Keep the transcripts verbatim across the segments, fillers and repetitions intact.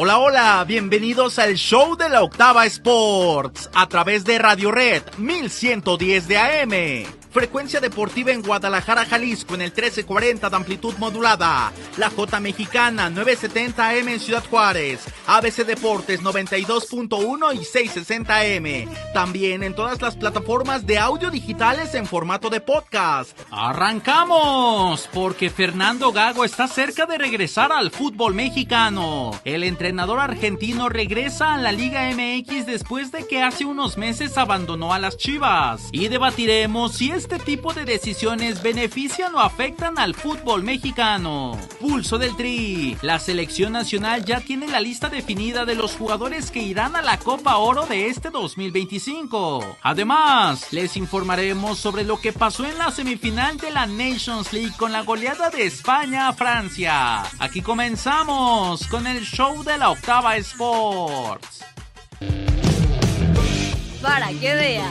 Hola, hola, bienvenidos al show de la Octava Sports, a través de Radio Red mil ciento diez de A M. Frecuencia deportiva en Guadalajara, Jalisco, en el trece cuarenta de amplitud modulada. La J Mexicana, novecientos setenta A M en Ciudad Juárez. A B C Deportes, noventa y dos punto uno y seiscientos sesenta A M. También en todas las plataformas de audio digitales en formato de podcast. ¡Arrancamos! Porque Fernando Gago está cerca de regresar al fútbol mexicano. El entrenador argentino regresa a la Liga M X después de que hace unos meses abandonó a las Chivas. Y debatiremos si es este tipo de decisiones benefician o afectan al fútbol mexicano. Pulso del Tri. La selección nacional ya tiene la lista definida de los jugadores que irán a la Copa Oro de este dos mil veinticinco. Además, les informaremos sobre lo que pasó en la semifinal de la Nations League con la goleada de España a Francia. Aquí comenzamos con el show de la Octava Sports. Para que veas.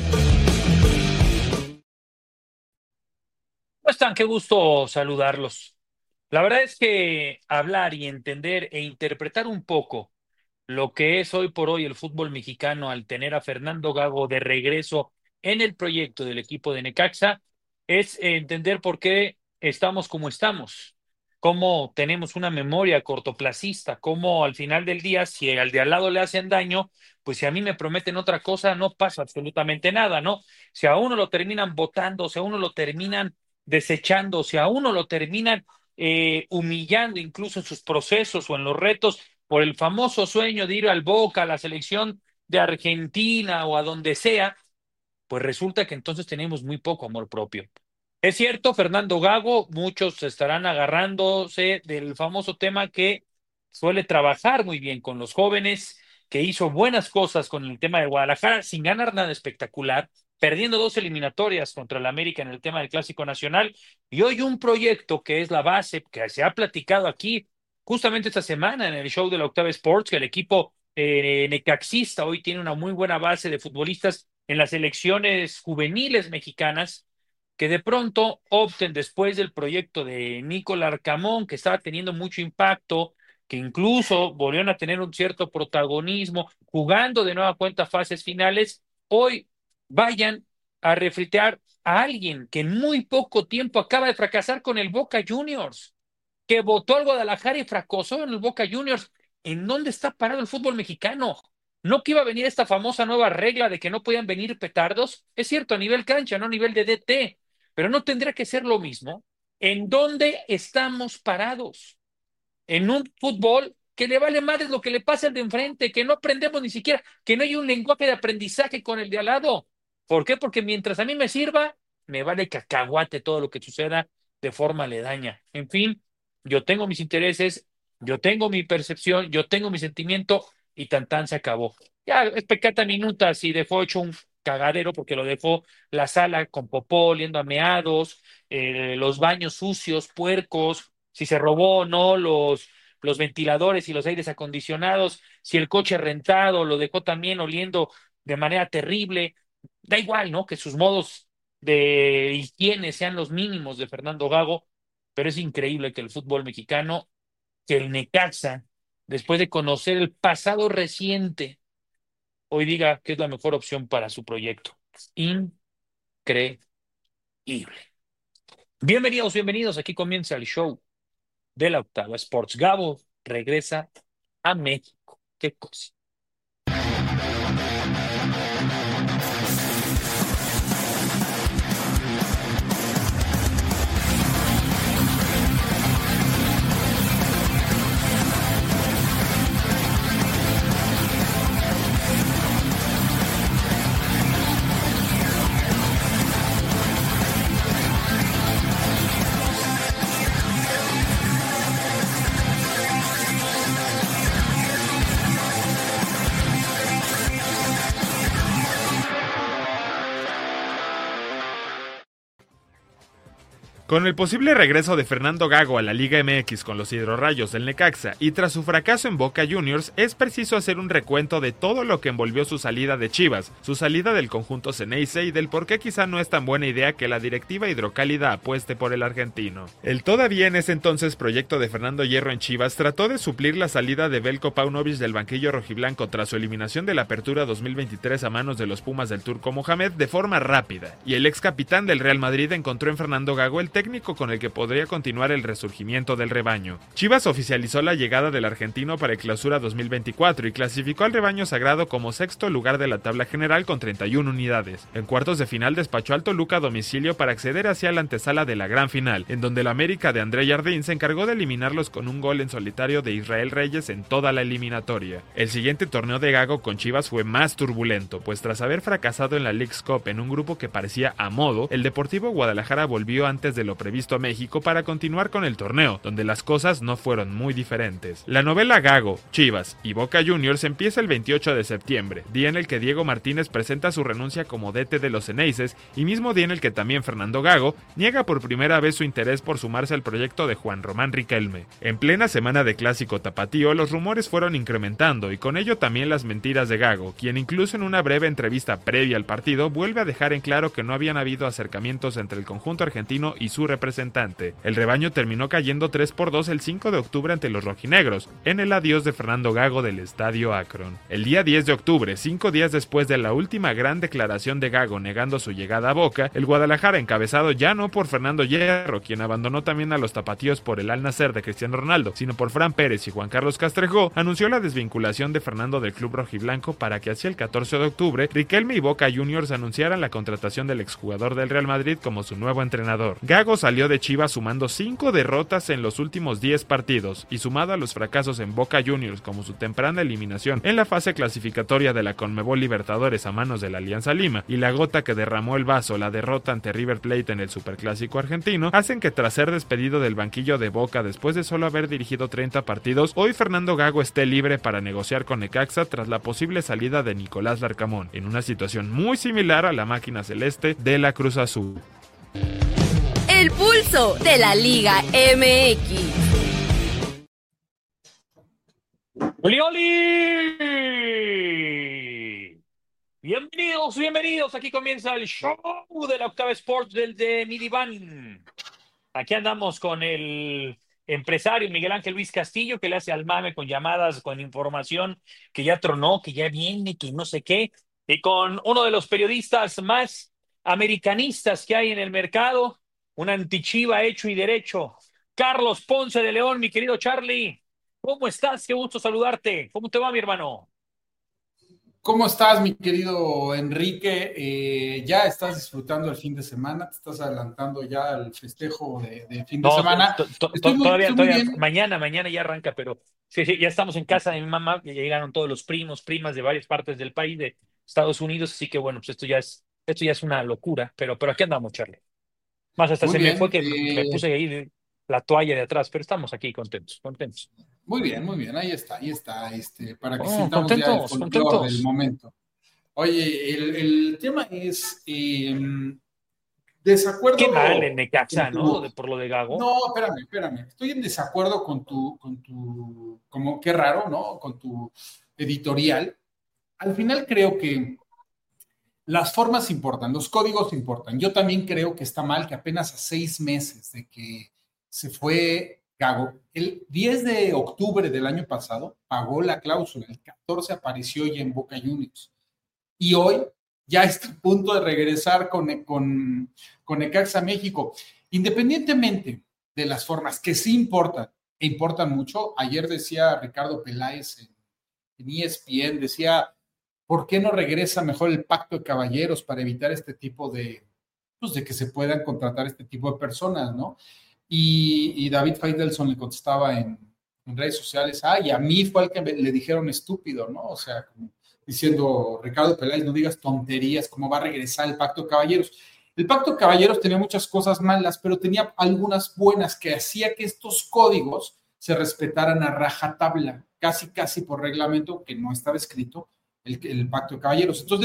¿Cómo están? Qué gusto saludarlos. La verdad es que hablar y entender e interpretar un poco lo que es hoy por hoy el fútbol mexicano al tener a Fernando Gago de regreso en el proyecto del equipo de Necaxa es entender por qué estamos como estamos, cómo tenemos una memoria cortoplacista, cómo al final del día, si al de al lado le hacen daño, pues si a mí me prometen otra cosa, no pasa absolutamente nada, ¿no? Si a uno lo terminan votando, si a uno lo terminan desechando, si a uno lo terminan eh, humillando incluso en sus procesos o en los retos por el famoso sueño de ir al Boca, a la selección de Argentina o a donde sea, pues resulta que entonces tenemos muy poco amor propio. Es cierto, Fernando Gago, muchos estarán agarrándose del famoso tema que suele trabajar muy bien con los jóvenes, que hizo buenas cosas con el tema de Guadalajara sin ganar nada espectacular, perdiendo dos eliminatorias contra el América en el tema del Clásico Nacional, y hoy un proyecto que es la base, que se ha platicado aquí justamente esta semana en el show de la Octava Sports, que el equipo eh, necaxista hoy tiene una muy buena base de futbolistas en las selecciones juveniles mexicanas, que de pronto opten después del proyecto de Nicolás Arcamón, que estaba teniendo mucho impacto, que incluso volvieron a tener un cierto protagonismo, jugando de nueva cuenta fases finales, hoy vayan a refritear a alguien que en muy poco tiempo acaba de fracasar con el Boca Juniors, que votó al Guadalajara y fracasó en el Boca Juniors. ¿En dónde está parado el fútbol mexicano? ¿No que iba a venir esta famosa nueva regla de que no podían venir petardos? Es cierto, a nivel cancha, no a nivel de D T, pero no tendría que ser lo mismo. ¿En dónde estamos parados? En un fútbol que le vale madre lo que le pasa al de enfrente, que no aprendemos ni siquiera, que no hay un lenguaje de aprendizaje con el de al lado. ¿Por qué? Porque mientras a mí me sirva, me vale cacahuate todo lo que suceda de forma aledaña. En fin, yo tengo mis intereses, yo tengo mi percepción, yo tengo mi sentimiento y tan tan se acabó. Ya es pecata minuta si dejó hecho un cagadero porque lo dejó la sala con popó, oliendo a meados, eh, los baños sucios, puercos, si se robó o no los, los ventiladores y los aires acondicionados, si el coche rentado lo dejó también oliendo de manera terrible. Da igual, ¿no? Que sus modos de higiene sean los mínimos de Fernando Gago, pero es increíble que el fútbol mexicano, que el Necaxa, después de conocer el pasado reciente, hoy diga que es la mejor opción para su proyecto. Increíble. Bienvenidos, bienvenidos. Aquí comienza el show de la Octava Sports. Gabo regresa a México. Qué cosa. Con el posible regreso de Fernando Gago a la Liga M X con los hidrorrayos del Necaxa y tras su fracaso en Boca Juniors, es preciso hacer un recuento de todo lo que envolvió su salida de Chivas, su salida del conjunto Ceneice y del por qué quizá no es tan buena idea que la directiva hidrocálida apueste por el argentino. El todavía en ese entonces proyecto de Fernando Hierro en Chivas trató de suplir la salida de Veljko Paunovic del banquillo rojiblanco tras su eliminación de la Apertura dos mil veintitrés a manos de los Pumas del Turco Mohamed de forma rápida, y el ex capitán del Real Madrid encontró en Fernando Gago el técnico con el que podría continuar el resurgimiento del rebaño. Chivas oficializó la llegada del argentino para el Clausura dos mil veinticuatro y clasificó al rebaño sagrado como sexto lugar de la tabla general con treinta y una unidades. En cuartos de final despachó al Toluca a domicilio para acceder hacia la antesala de la gran final, en donde el América de André Jardín se encargó de eliminarlos con un gol en solitario de Israel Reyes en toda la eliminatoria. El siguiente torneo de Gago con Chivas fue más turbulento, pues tras haber fracasado en la Leagues Cup en un grupo que parecía a modo, el Deportivo Guadalajara volvió antes de lo previsto a México para continuar con el torneo, donde las cosas no fueron muy diferentes. La novela Gago, Chivas y Boca Juniors empieza el veintiocho de septiembre, día en el que Diego Martínez presenta su renuncia como D T de los Ceneices y mismo día en el que también Fernando Gago niega por primera vez su interés por sumarse al proyecto de Juan Román Riquelme. En plena semana de clásico tapatío, los rumores fueron incrementando y con ello también las mentiras de Gago, quien incluso en una breve entrevista previa al partido vuelve a dejar en claro que no habían habido acercamientos entre el conjunto argentino y su representante. El rebaño terminó cayendo tres por dos el cinco de octubre ante los rojinegros, en el adiós de Fernando Gago del Estadio Akron. El día diez de octubre, cinco días después de la última gran declaración de Gago negando su llegada a Boca, el Guadalajara, encabezado ya no por Fernando Hierro, quien abandonó también a los tapatíos por el Al Nassr de Cristiano Ronaldo, sino por Fran Pérez y Juan Carlos Castrejó, anunció la desvinculación de Fernando del club rojiblanco para que hacia el catorce de octubre, Riquelme y Boca Juniors anunciaran la contratación del exjugador del Real Madrid como su nuevo entrenador. Gago salió de Chivas sumando cinco derrotas en los últimos diez partidos y sumado a los fracasos en Boca Juniors como su temprana eliminación en la fase clasificatoria de la Conmebol Libertadores a manos de la Alianza Lima y la gota que derramó el vaso, la derrota ante River Plate en el Superclásico argentino, hacen que tras ser despedido del banquillo de Boca después de solo haber dirigido treinta partidos, hoy Fernando Gago esté libre para negociar con Necaxa tras la posible salida de Nicolás Larcamón, en una situación muy similar a la máquina celeste de la Cruz Azul. El pulso de la Liga M X. ¡Oli, oli! Bienvenidos, bienvenidos. Aquí comienza el show de la Octava Sports del de Midiván. Aquí andamos con el empresario Miguel Ángel Luis Castillo, que le hace al mame con llamadas, con información que ya tronó, que ya viene, que no sé qué, y con uno de los periodistas más americanistas que hay en el mercado, un antichiva hecho y derecho, Carlos Ponce de León. Mi querido Charlie, ¿cómo estás? Qué gusto saludarte. ¿Cómo te va, mi hermano? ¿Cómo estás, mi querido Enrique? Eh, ¿ya estás disfrutando el fin de semana? ¿Te estás adelantando ya al festejo de, de fin de No, semana? to- to- Estoy muy, todavía, estoy muy todavía, bien. mañana, mañana ya arranca, pero sí, sí, ya estamos en casa de mi mamá, ya llegaron todos los primos, primas de varias partes del país, de Estados Unidos, así que bueno, pues esto ya es, esto ya es una locura, pero, pero aquí andamos, Charlie. Más hasta Muy se me fue bien. que me, me Eh, puse ahí la toalla de atrás, pero estamos aquí contentos, contentos. muy bien, muy bien. Ahí está, ahí está. Este, para que Oh, sintamos ya el contentos, folclore del contentos. momento. Oye, el, el tema es eh, desacuerdo Qué mal en con Necaxa, ¿no? Lo tu... de, por lo de Gago. No, espérame, espérame. Estoy en desacuerdo con tu, con tu, como qué raro, ¿no? Con tu editorial. Al final creo que las formas importan, los códigos importan. Yo también creo que está mal que apenas a seis meses de que se fue Gago, el diez de octubre del año pasado pagó la cláusula, el catorce apareció ya en Boca Juniors. Y hoy ya está a punto de regresar con, con, con Necaxa México. Independientemente de las formas, que sí importan, e importan mucho. Ayer decía Ricardo Peláez en, en E S P N, decía, ¿por qué no regresa mejor el pacto de caballeros para evitar este tipo de, pues de que se puedan contratar este tipo de personas, ¿no? Y, y David Faitelson le contestaba en, en redes sociales, ay, a mí fue el que me, le dijeron estúpido, ¿no? O sea, como diciendo, Ricardo Peláez, no digas tonterías, ¿cómo va a regresar el pacto de caballeros? El pacto de caballeros tenía muchas cosas malas, pero tenía algunas buenas que hacía que estos códigos se respetaran a rajatabla, casi, casi por reglamento, que no estaba escrito, el, el pacto de caballeros. Entonces,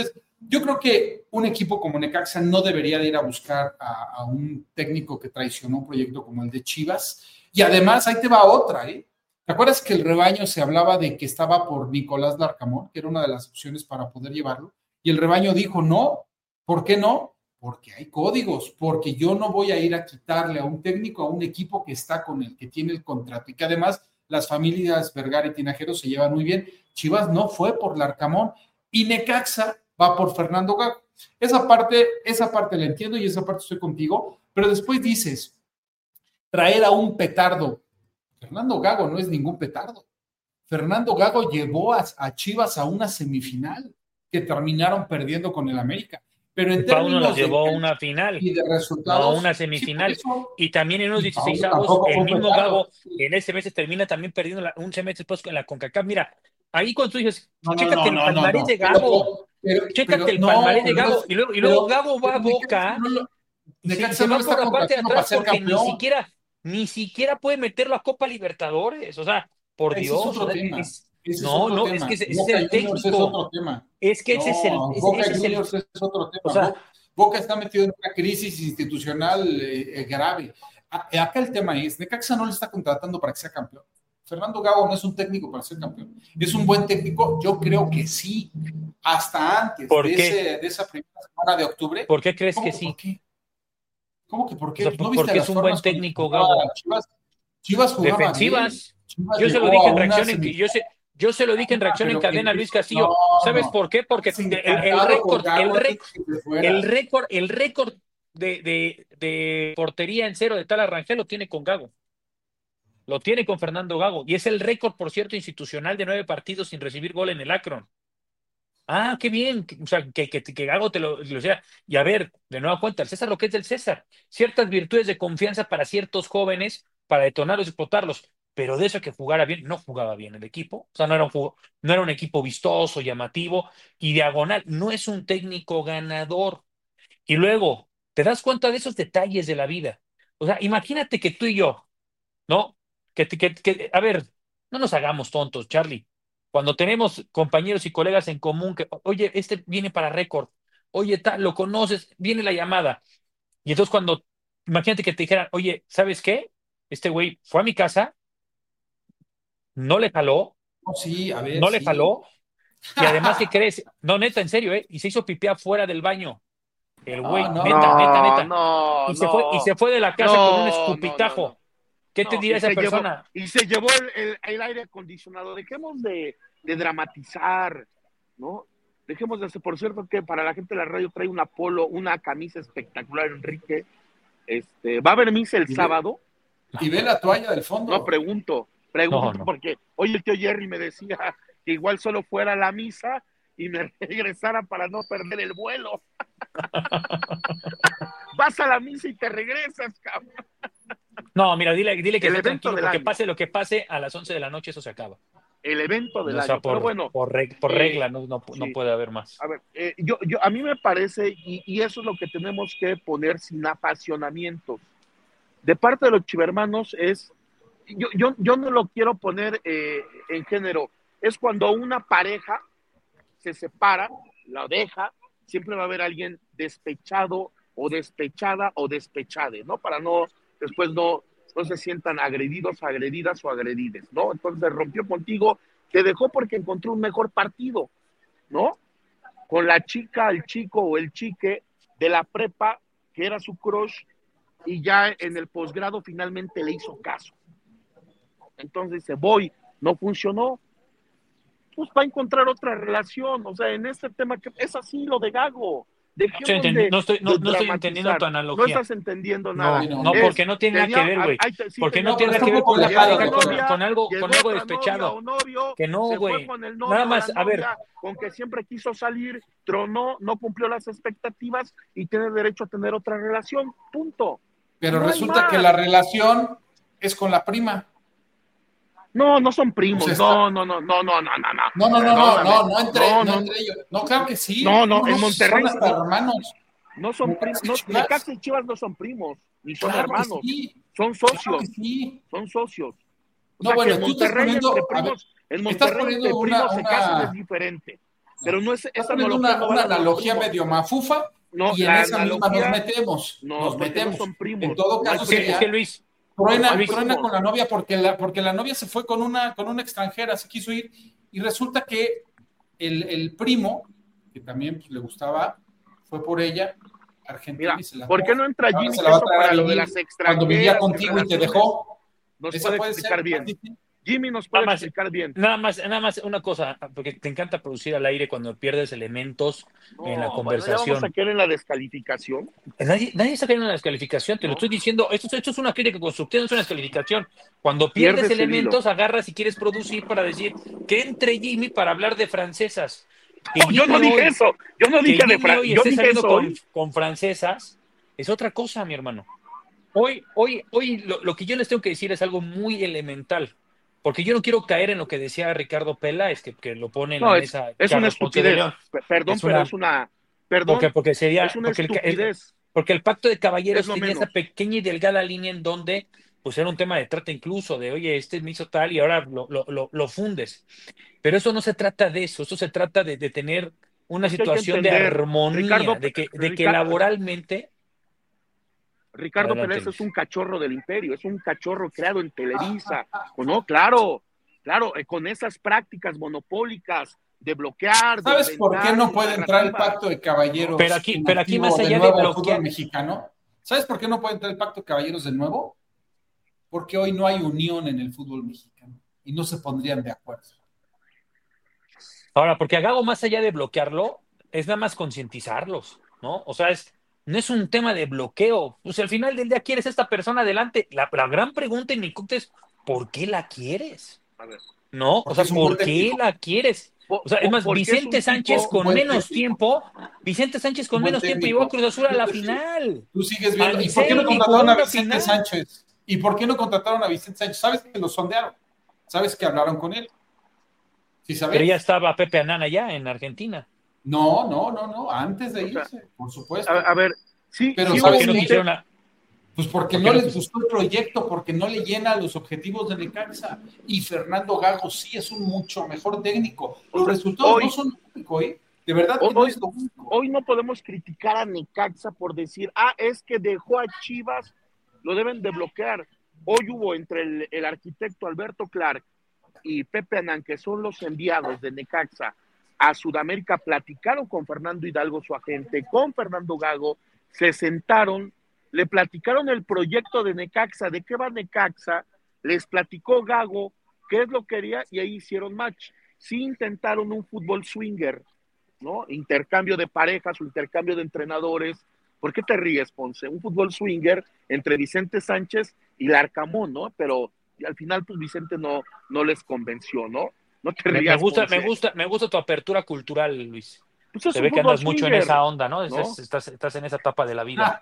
yo creo que un equipo como Necaxa no debería de ir a buscar a, a un técnico que traicionó un proyecto como el de Chivas. Y además, ahí te va otra, ¿eh? ¿Te acuerdas que el rebaño se hablaba de que estaba por Nicolás Larcamón, que era una de las opciones para poder llevarlo? Y el rebaño dijo, no, ¿por qué no? Porque hay códigos, porque yo no voy a ir a quitarle a un técnico, a un equipo que está con el que tiene el contrato y que además las familias Vergara y Tinajero se llevan muy bien. Chivas no fue por Larcamón y Necaxa va por Fernando Gago. Esa parte, esa parte la entiendo y esa parte estoy contigo, pero después dices, traer a un petardo. Fernando Gago no es ningún petardo. Fernando Gago llevó a, a Chivas a una semifinal que terminaron perdiendo con el América. Pero en Pauno términos los llevó de, a una final, y de resultados, no una semifinal. Sí, eso, y también en unos dieciséis avos, el mismo Gago en ese mes termina también perdiendo la, un semestre después en la CONCACAF. Mira, ahí cuando tú dices, no, chécate no, el no, palmarés no, de Gago, pero, pero, chécate pero, el no, palmarés de pero, Gago, y luego, y luego pero, Gago va a pero, Boca, no lo, y se, Necaxa se no va por la parte de atrás porque campeón. ni siquiera, ni siquiera puede meterlo a Copa Libertadores. O sea, por Ese Dios. es otro O sea, tema. es, Ese no, es otro no, tema. es que ese, ese Boca es el técnico. Juniors es otro tema. Es que no, ese es el. Ese, Boca ese Juniors es, el, es otro tema. O sea, Boca está metido en una crisis institucional eh, eh, grave. A, acá el tema es, Necaxa no le está contratando para que sea campeón. Fernando Gago no es un técnico para ser campeón. ¿Es un buen técnico? Yo creo que sí. Hasta antes ¿Por de, qué? ese, de esa primera semana de octubre. ¿Por qué crees ¿Cómo que que sí? ¿Por qué? ¿Cómo que por qué? O sea, ¿No ¿por viste qué las es un buen formas con técnico jugaba Gago? Chivas? Chivas jugaba Defensivas. bien. Chivas Yo se lo llegó dije a en una reacción en semi- yo se, yo se lo dije en reacción en pero cadena a que- Luis Castillo. no, ¿Sabes no. por qué? Porque Es el, el encantado récord, con Gago el antes récord, que se fuera. el récord, el récord de, de, de portería en cero de Tal Arrangel lo tiene con Gago. Lo tiene con Fernando Gago. Y es el récord, por cierto, institucional de nueve partidos sin recibir gol en el Akron. Ah, qué bien. O sea, que, que, que Gago te lo, lo sea. Y a ver, de nueva cuenta, el César lo que es del César. Ciertas virtudes de confianza para ciertos jóvenes, para detonarlos y explotarlos. Pero de eso que jugara bien, no jugaba bien el equipo. O sea, no era un, no era un equipo vistoso, llamativo y diagonal. No es un técnico ganador. Y luego, te das cuenta de esos detalles de la vida. O sea, imagínate que tú y yo, ¿no? Que, que, que, a ver, no nos hagamos tontos, Charlie. Cuando tenemos compañeros y colegas en común que, oye, este viene para récord, oye, tal, lo conoces, viene la llamada. Y entonces cuando, imagínate que te dijeran, oye, ¿sabes qué? Este güey fue a mi casa, no le jaló, No, sí, a ver, no le sí. jaló, y además, ¿qué crees? No, neta, en serio, ¿eh? Y se hizo pipiá fuera del baño. El güey, No, no. neta, No, neta, neta. no, Y se no. fue, y se fue de la casa No, con un no, escupitajo. no, no. ¿Qué te No, dirá y esa se llevó- persona? y se llevó el, el- el aire acondicionado. Dejemos de, de dramatizar, ¿no? Dejemos de hacer, por cierto, que para la gente de la radio trae una polo, una camisa espectacular, Enrique. Este, ¿va a haber misa el Y ve- sábado? Y ve la toalla del fondo. No, pregunto, pregunto, No, no. porque hoy el tío Jerry me decía que igual solo fuera a la misa y me regresara para no perder el vuelo. Vas a la misa y te regresas, cabrón. No, mira, dile, dile que El esté evento tranquilo, del porque año. pase lo que pase, a las once de la noche eso se acaba. El evento del O sea, año. por, Pero bueno, por, reg- por eh, regla no, no, no sí. puede haber más. a ver, eh, yo, yo, a mí me parece, y, y eso es lo que tenemos que poner sin apasionamientos. De parte de los chivermanos es, yo, yo, yo no lo quiero poner eh, en género, es cuando una pareja se separa, la deja, siempre va a haber alguien despechado o despechada o despechade, ¿no? Para no, después no, no se sientan agredidos, agredidas o agredides, ¿no? Entonces rompió contigo, te dejó porque encontró un mejor partido, ¿no? Con la chica, el chico o el chique de la prepa, que era su crush, y ya en el posgrado finalmente le hizo caso. Entonces dice, voy, no funcionó, pues va a encontrar otra relación. O sea, en este tema, que es así lo de Gago. Dejemos No estoy entendi- de, no estoy- no- de no estoy entendiendo dramatizar. tu analogía. No estás entendiendo No, nada. no, no, Es, porque no tiene nada tenía- que ver, güey. ay, te- sí Porque tenía- no tiene pero nada que ver está un con la poco alejado, pareja, con, doctor. con algo, llegó con algo otra despechado. novia o novio, Que no, se fue güey. con el novio Nada o más, la a ver. novia, con que siempre quiso salir, tronó, no cumplió las expectativas y tiene derecho a tener otra relación. Punto. Pero No hay resulta más. que la relación es con la prima. No, no son primos. O sea, está- no, no, no, no, no, no, no, no. No, no, no, no, Perdóname. no, no entre, No, no, no, entre ellos. No, claro que sí. No, no, en Monterrey Son hasta no. hermanos. No son Necaxa primos. y No, Chivas. Necaxa y Chivas no son primos, ni son Claro que hermanos. sí, Son claro socios. que sí. Son socios. O No, sea, bueno, que en tú estás Monterrey poniendo- entre a ver, primos, en estás Monterrey poniendo entre una- primos se una- casan es diferente. pero no es esa analogía. Una, no una analogía medio mafufa, no, y en esa misma nos metemos. No, nos metemos. No son primos. En todo caso, no sería, es que Luis, truena, no truena con la novia porque la, porque la novia se fue con una, con una extranjera, se quiso ir, y resulta que el, el primo, que también pues, le gustaba, fue por ella, Argentina, Mira, y se la ¿por qué no entra Jimmy se la va a traer para a lo de las extranjeras? Cuando vivía contigo y te dejó. Nos puede, puede explicar ser, bien. Así. Jimmy nos puede nada más, explicar bien. Nada más, nada más una cosa, porque te encanta producir al aire cuando pierdes elementos no, en la conversación. Bueno, ¿vamos a caer en la descalificación? Nadie, nadie está cayendo en la descalificación, te no. lo estoy diciendo. Esto, esto es una crítica constructiva, no es una descalificación. Cuando pierdes, pierdes elementos, agarras y quieres producir para decir que entre Jimmy para hablar de francesas. No, yo no dije hoy, eso. Yo no dije de francesas. Yo dije eso con, con francesas es otra cosa, mi hermano. Hoy, hoy, hoy lo, lo que yo les tengo que decir es algo muy elemental. Porque yo no quiero caer en lo que decía Ricardo Peláez, que, que lo pone en no, la es, mesa. Es una estupidez. Perdón, es una, pero es una. Perdón. Porque, porque sería. Es una porque estupidez. El, porque el pacto de caballeros tenía menos. esa pequeña y delgada línea en donde, pues era un tema de trata incluso, de oye, este me hizo tal y ahora lo, lo, lo, lo fundes. Pero eso no se trata de eso, eso se trata de, de tener una es situación de armonía, Ricardo, de que, de que Ricardo, laboralmente. Ricardo Adelante, Pérez Luis. Es un cachorro del imperio, es un cachorro creado en Televisa. No, claro, claro, eh, con esas prácticas monopólicas de bloquear. ¿Sabes de por qué no puede entrar el pacto de caballeros? Pero aquí, pero aquí más allá de, de bloquear. Mexicano? ¿Sabes por qué no puede entrar el pacto de caballeros de nuevo? Porque hoy no hay unión en el fútbol mexicano y no se pondrían de acuerdo. Ahora, porque Gago, más allá de bloquearlo, es nada más concientizarlos, ¿no? O sea, es. No es un tema de bloqueo. Pues al final del día quieres a esta persona adelante. La, la gran pregunta en mi punto es, ¿por qué la quieres? A ver, ¿no? O sea, ¿por qué técnico. la quieres? O sea, es más, Vicente es Sánchez con menos técnico. tiempo, Vicente Sánchez con menos técnico. tiempo llevó a Cruz Azul a la final. Tú sigues viendo. ¿Y por qué no contrataron a Vicente Sánchez? ¿Y por qué no contrataron a Vicente Sánchez? ¿Sabes que lo sondearon? ¿Sabes que hablaron con él? ¿Sí sabes? Pero ya estaba Pepe Anán allá en Argentina. No, no, no, no, antes de irse, o sea, por supuesto. A, a ver, sí, pero sí, ¿sabes qué no quisieron a... Pues porque ¿Por no no les gustó el proyecto, porque no le llena los objetivos de Necaxa. Y Fernando Gago sí es un mucho mejor técnico. Los resultados hoy, no son únicos, ¿eh? De verdad que hoy, no es lo único. Hoy no podemos criticar a Necaxa por decir, ah, es que dejó a Chivas, lo deben de bloquear. Hoy hubo entre el, el arquitecto Alberto Clark y Pepe Anán, que son los enviados de Necaxa a Sudamérica, platicaron con Fernando Hidalgo, su agente, con Fernando Gago, se sentaron, le platicaron el proyecto de Necaxa, de qué va Necaxa, les platicó Gago qué es lo que quería y ahí hicieron match. Sí intentaron un fútbol swinger, ¿no? Intercambio de parejas o intercambio de entrenadores. ¿Por qué te ríes, Ponce? Un fútbol swinger entre Vicente Sánchez y Larcamón, ¿no? Pero al final pues Vicente no, no les convenció, ¿no? No te rías, me gusta, Ponce. me gusta, me gusta tu apertura cultural, Luis. Pues Se ve que andas mucho en esa onda, ¿no? ¿no? Estás, estás en esa etapa de la vida.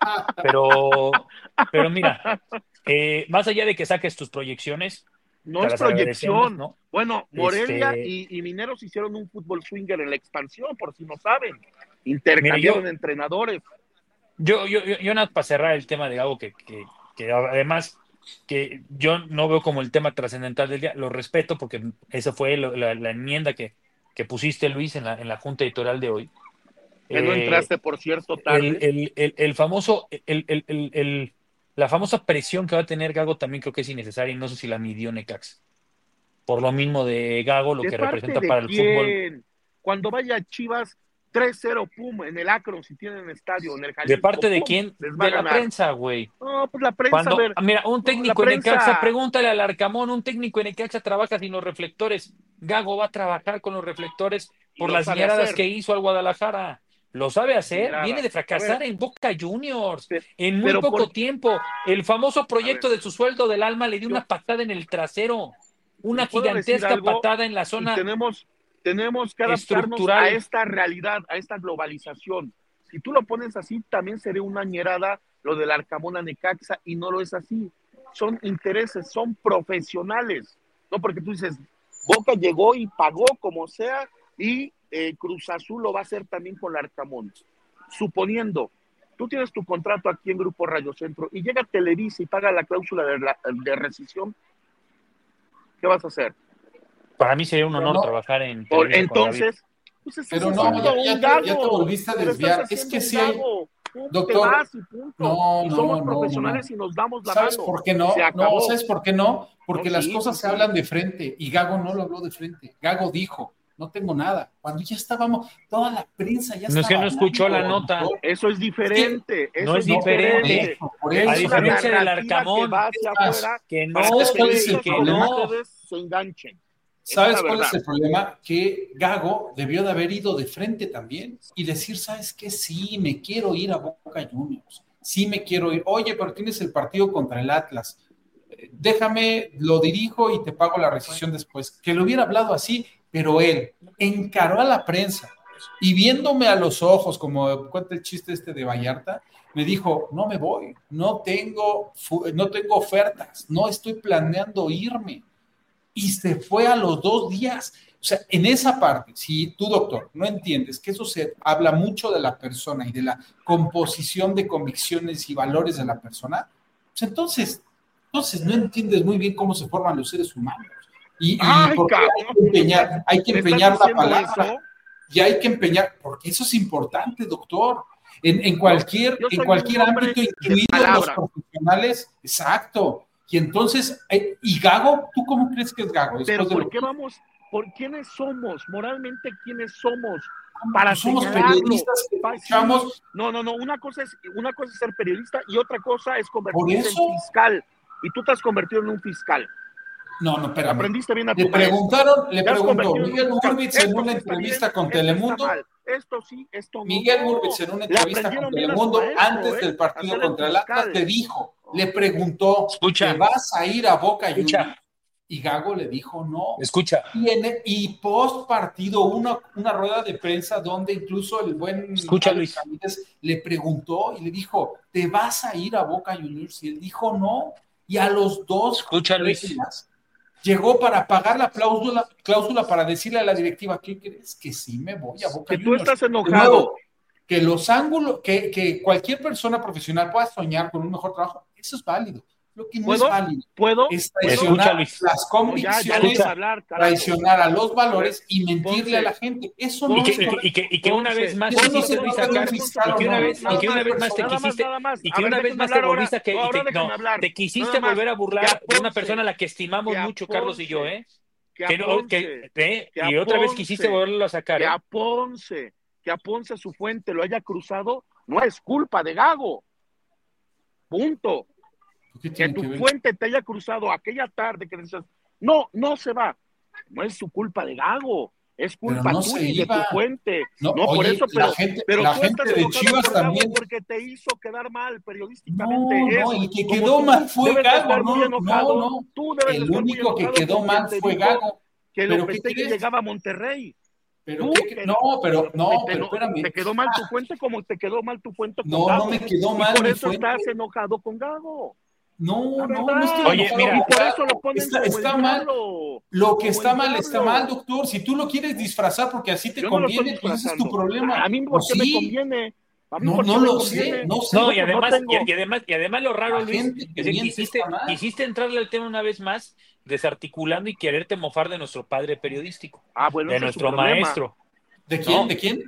Pero, pero mira, eh, más allá de que saques tus proyecciones. No es proyección. ¿no? Bueno, Morelia este... y, y Mineros hicieron un fútbol swinger en la expansión, por si no saben. Intercambiaron yo, entrenadores. Yo, yo, yo, yo nada para cerrar el tema de algo que, que, que además que yo no veo como el tema trascendental del día, lo respeto porque esa fue la, la, la enmienda que, que pusiste, Luis, en la, en la junta editorial de hoy. Que eh, no entraste, por cierto, tarde. El, el, el, el famoso, el, el, el, el, la famosa presión que va a tener Gago también creo que es innecesaria y no sé si la midió Necaxa. Por lo mismo de Gago, lo ¿De que parte representa de para el quién? fútbol. Cuando vaya Chivas, tres cero, pum, en el Akron, si tienen estadio, en el Jalisco. ¿De parte de pum, quién? De la prensa, güey. No, pues la prensa, Cuando, a ver. Mira, un técnico no, en Necaxa, pregúntale al Arcamón, un técnico en Necaxa trabaja sin los reflectores. Gago va a trabajar con los reflectores por las miradas que hizo al Guadalajara. Lo sabe hacer, Mirada. Viene de fracasar en Boca Juniors, pero, en muy poco por... tiempo. El famoso proyecto de su sueldo del alma le dio yo, una patada en el trasero, una gigantesca patada en la zona. Tenemos, tenemos que adaptarnos a esta realidad, a esta globalización. Si tú lo pones así, también sería una ñerada lo del Arcamón a Necaxa, y no lo es así. Son intereses, son profesionales. No porque tú dices, Boca llegó y pagó como sea, y eh, Cruz Azul lo va a hacer también con el Arcamón. Suponiendo, tú tienes tu contrato aquí en Grupo Radio Centro y llega Televisa y paga la cláusula de, la, de rescisión, ¿qué vas a hacer? Para mí sería un honor no, trabajar en Televisa. Entonces, Pues estás Pero no, haciendo ya, un ya, te, gago, ya te volviste a pero desviar. estás Es que haciendo sí un hay, gago. Pum, te doctor, vas y punto. no, Y no, somos no, profesionales no. y nos damos la ¿Sabes mano. por qué Se no? No, acabó. ¿sabes por qué no? Porque No, las sí, cosas sí, se sí. hablan de frente y Gago no lo habló de frente. Gago dijo, no tengo nada. Cuando ya estábamos, toda la prensa ya No es que estaba no escuchó la hablando, nota. doctor. Eso es diferente. Es No Eso es es no, por diferente. diferente. eso, por Esa A eso. es la diferencia del narrativa que Arcamón, va hacia Es más, afuera que para no, que ¿sabes cuál es el güey, periodistas que como problema? no. ustedes se enganchen. Esa es ¿Sabes la cuál verdad. es el problema? Que Gago debió de haber ido de frente también y decir, ¿sabes qué? Sí, me quiero ir a Boca Juniors. Sí, me quiero ir. Oye, pero tienes el partido contra el Atlas. Déjame, lo dirijo y te pago la rescisión después. Que le hubiera hablado así, pero él encaró a la prensa y viéndome a los ojos, como cuenta el chiste este de Vallarta, me dijo, no me voy, no tengo, no tengo ofertas, no estoy planeando irme. Y se fue a los dos días. O sea, en esa parte, si tú, doctor, no entiendes que eso se habla mucho de la persona y de la composición de convicciones y valores de la persona, pues entonces, entonces no entiendes muy bien cómo se forman los seres humanos. Y, y Ay, porque cabrón, hay que empeñar, hay que ¿me estás empeñar la diciendo palabra. eso? Y hay que empeñar, porque eso es importante, doctor. En, en cualquier, Yo soy en cualquier un hombre ámbito, de incluidos los palabra. profesionales, exacto. Y entonces, eh, ¿y Gago? ¿Tú cómo crees que es Gago? Pero Después de ¿por lo qué que vamos? ¿Por quiénes somos? Moralmente, ¿quiénes somos? Para pues somos señalarlo. periodistas que Pa- sí. escuchamos? No, no, no. Una cosa es, una cosa es ser periodista y otra cosa es ¿Por convertirse eso? en fiscal. Y tú te has convertido en un fiscal. No, no, espérame. Aprendiste bien a Le tu maestro. preguntaron, le Te has preguntó convertido en un Miguel fiscal. Murbitz en Esto una sí está entrevista bien, con esto está Telemundo. mal. Esto sí, esto no. Miguel No. Murbitz en una Le entrevista con aprendieron bien a su Telemundo maestro, antes ¿eh? del partido Hacer el contra el Atlas fiscal. le dijo, le preguntó, Escucha. ¿te vas a ir a Boca Juniors? Escucha. Y Gago le dijo no. Escucha. Y, en- y post partido una, una rueda de prensa donde incluso el buen Escucha, Alex Luis. Ramírez le preguntó y le dijo, ¿te vas a ir a Boca Juniors? Y él dijo no. Y a los dos Escucha, Luis. días llegó para pagar la cláusula, cláusula para decirle a la directiva, ¿qué crees? Que sí me voy a Boca Que tú Juniors. estás enojado. De nuevo, que los ángulos, que, que cualquier persona profesional pueda soñar con un mejor trabajo, eso es válido. Lo que no es ¿Puedo? válido ¿Puedo? es Escucha, traicionar Luis. las No, ya, ya convicciones, deja hablar, carajo. traicionar a los valores y mentirle Ponce. a la gente. Eso Y no que, es y que, correcto. y que, y que una vez más Eso no quisiste, se Luis, trata de un sacar, fiscal y que o una no, vez, nada y que una más vez más te Nada más, quisiste, nada más. y A que ver, una vez déjenme más te hablar ahora. volviste a que, y Ahora te, déjenme no, hablar. te quisiste Nada más. volver a burlar Que a de una Ponce, persona a la que estimamos que a mucho, Carlos y yo, Ponce, ¿eh? Que a Que no, Ponce, que, ¿eh? que a Y otra vez Ponce, quisiste volverlo a sacar, que ¿eh? a Ponce, que a Ponce su fuente lo haya cruzado, no es culpa de Gago. Punto. ¿Qué Que tiene tu que ver? fuente te haya cruzado aquella tarde que dices, no, no se va. No es su culpa de Gago, es culpa Pero no tuya se y de tu iba. fuente. No, No, por oye, eso, la pero, gente- pero la tú gente estás de enojado Chivas por Gago también. porque te hizo quedar mal periodísticamente. No, Es no, el que como quedó tú mal fue debes de Gago, estar muy no, enojado. no, no. Tú debes de El estar muy único que enojado quedó con mal quien te fue dijo Gago. que ¿Pero qué Lopetegui crees? llegaba a Monterrey. Pero Tú, qué, que- no, pero no, te, pero no- espérame. te quedó mal tu fuente como te quedó mal tu fuente con No, Gago. no me quedó Y mal por mi eso fuente. estás enojado con Gago. No, La no, verdad. no estoy Oye, enojado mira, y con por Gago. eso lo ponen Está, como está el mal. diablo. Lo que como está el mal está diablo. mal, doctor. Si tú lo quieres disfrazar porque así te Yo no lo conviene, estoy pues ese es tu disfrazando. problema. A mí, ¿O ¿por qué me sí? conviene? A mí, No, ¿por qué no me lo conviene? sé, no sé. No, y pues no además, tengo. y, y además, y además lo raro, La Luis, gente que es que miente quisiste, está mal. quisiste entrarle al tema una vez más, desarticulando y quererte mofar de nuestro padre periodístico, Ah, bueno, de ese es su nuestro problema. maestro, ¿De quién? ¿no? ¿De quién?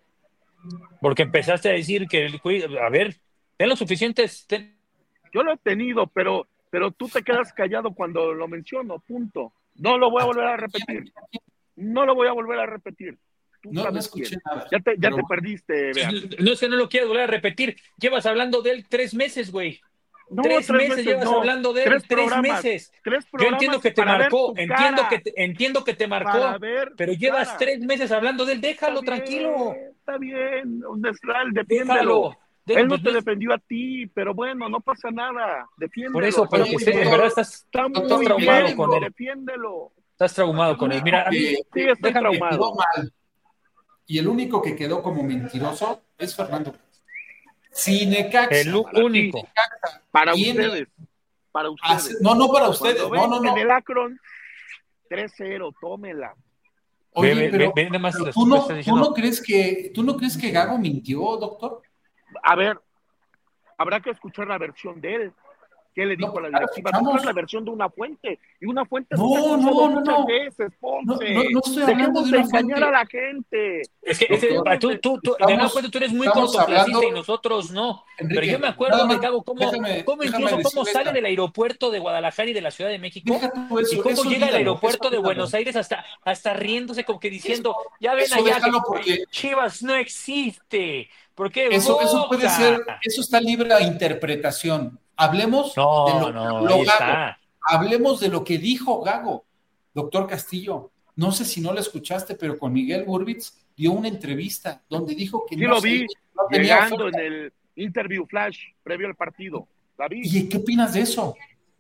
Porque empezaste a decir que el juicio, a ver, ten lo suficientes, ten- Yo lo he tenido, pero, pero tú te quedas callado cuando lo menciono, punto. No lo voy a volver a repetir. No lo voy a volver a repetir. Tú No, no sabes escuché quién. nada. Ya te, ya Pero- te perdiste, Bea. no es que no lo quieras volver a repetir, llevas hablando de él tres meses, güey. No, tres, meses llevas no. hablando de él, Tres tres, programas, meses. tres Yo programas entiendo que te para ver marcó, tu entiendo cara, que te, entiendo que te marcó, para ver tu pero llevas cara. tres meses hablando de él, déjalo, Está tranquilo, bien, Está bien, Nesral, defiéndelo. déjalo. De- Él no pues, te no es- defendió a ti, pero bueno, no pasa nada. Defiéndelo. Por eso, pero Está que muy sé, bien. en verdad estás, Está Doctor, muy traumado bien, con él. defiéndelo. estás traumado con él. Mira, a mí, que- Sí, estoy déjame- que traumado. quedó mal. Y el único que quedó como mentiroso es Fernando. Si Necaxa, el u- único. Necaxa Para tiene- ustedes. Para hace- ustedes. no, no para ustedes, Cuando no, ven no, no. en el Akron, tres cero, tómela. Oye, Ve, ve, pero, ve, ve nada más pero las tú, no, estás tú diciendo. no crees que tú no crees que Gago mintió, doctor. A ver, habrá que escuchar la versión de él. ¿Qué le dijo No, a la claro, directiva? escuchamos. Tú es la versión de una fuente, y una fuente No, nos ha no, anunciado no, muchas no. veces, No, Ponce. no, no estoy hablando Dejemos de de una engañar fuente. a la gente. Es que ese, Doctor, tú, tú, tú, de nuevo estamos, cuenta, tú eres muy estamos cortoplacista hablando, y nosotros no. Pero yo me Enrique, acuerdo nada de más, Gago, cómo, déjame, cómo déjame incluso cómo decirle sale esta. del aeropuerto de Guadalajara y de la Ciudad de México, Deja tú y eso, cómo eso llega al olvídalo, eso aeropuerto de olvídalo. Buenos Aires hasta, hasta riéndose, como que diciendo, Eso, ya ven eso allá que déjalo porque Chivas no existe. ¿Por qué eso, eso puede ser, Boca? eso está libre a interpretación. Hablemos de No, lo que no, habló ahí Gago. está. Hablemos de lo que dijo Gago. Doctor Castillo, no sé si no lo escuchaste, pero con Miguel Burbitz dio una entrevista donde dijo que Sí no, lo se, vi no tenía llegando oferta. en el interview flash previo al partido. La vi. ¿Y qué opinas de eso?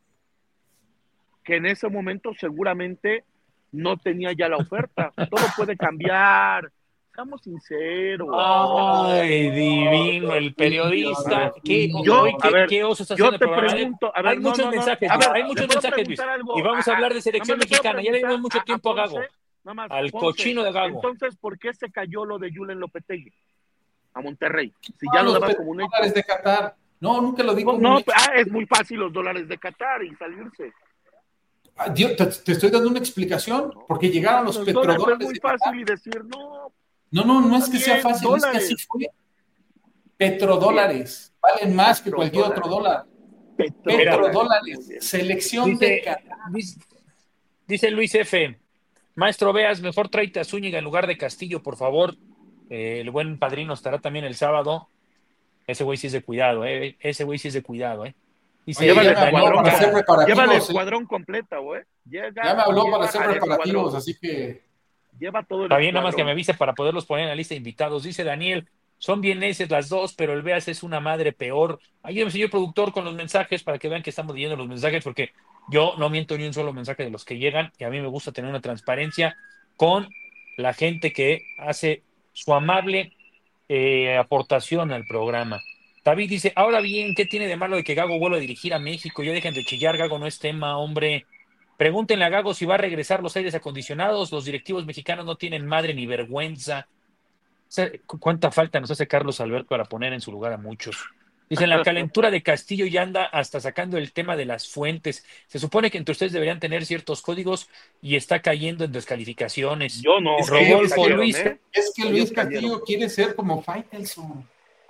Que en ese momento seguramente no tenía ya la oferta. Todo puede cambiar. Seamos sinceros. Ay, divino, el periodista. ¿Qué, Yo, hoy, a qué, ver, qué oso está yo haciendo el te programa? pregunto, a Hay ver, no, muchos no, no, mensajes, a Luis. ver, Hay ¿le muchos puedo mensajes, Luis. preguntar algo? Y vamos a A- a- hablar de nada selección más le puedo mexicana. Ya le preguntar dimos mucho a- a tiempo a Gago. Ponce, nada más, Al Ponce, cochino de Gago. Entonces, ¿por qué se cayó lo de Julen Lopetegui a Monterrey? Si No, ya lo los daba como un hecho. petrodólares de Qatar. No, nunca lo di No, como no, un hecho. ah, es muy fácil los dólares de Qatar y salirse. Ah, Dios, te, te estoy dando una explicación, porque llegaron los Los dólares petrodólares es muy de Qatar. fácil y decir, no, No, no, no es está que sea bien, fácil, es que así dólares. fue. Petrodólares valen más que cualquier otro Petrodólares. dólar. Petrodólares. Muy Petrodólares, bien. selección de Dice, Qatar. dice, dice Luis F. Maestro Veas, mejor tráete a Zúñiga en lugar de Castillo, por favor. Eh, el buen padrino estará también el sábado. Ese güey sí es de cuidado, ¿eh? Ese güey sí es de cuidado, ¿eh? Dice, Oye, ya Llévale me habló escuadrón, para hacer com- preparativos. llévale ¿eh? escuadrón completa, güey. Llega, Ya me habló lleva para hacer al preparativos, escuadrón. así que Lleva todo el está bien, nada más que me escuadrón. avise para poderlos poner en la lista de invitados. Dice Daniel, son bien necias las dos, pero el Veas es una madre peor. Ayúdame, señor productor, con los mensajes para que vean que estamos leyendo los mensajes, porque yo no miento ni un solo mensaje de los que llegan y a mí me gusta tener una transparencia con la gente que hace su amable eh, aportación al programa. David dice, ahora bien, ¿qué tiene de malo de que Gago vuelva a dirigir a México? Ya dejen de chillar, Gago no es tema, hombre. Pregúntenle a Gago si va a regresar los aires acondicionados. Los directivos mexicanos no tienen madre ni vergüenza. O sea, ¿cu- ¿cuánta falta nos hace Carlos Alberto para poner en su lugar a muchos? Dicen, la calentura de Castillo ya anda hasta sacando el tema de las fuentes. Se supone que entre ustedes deberían tener ciertos códigos y está cayendo en descalificaciones. Yo no. Es que ellos Rodolfo cayeron, Luis. ¿eh? es que Ellos Luis cayeron. Castillo quiere ser como Faitelson.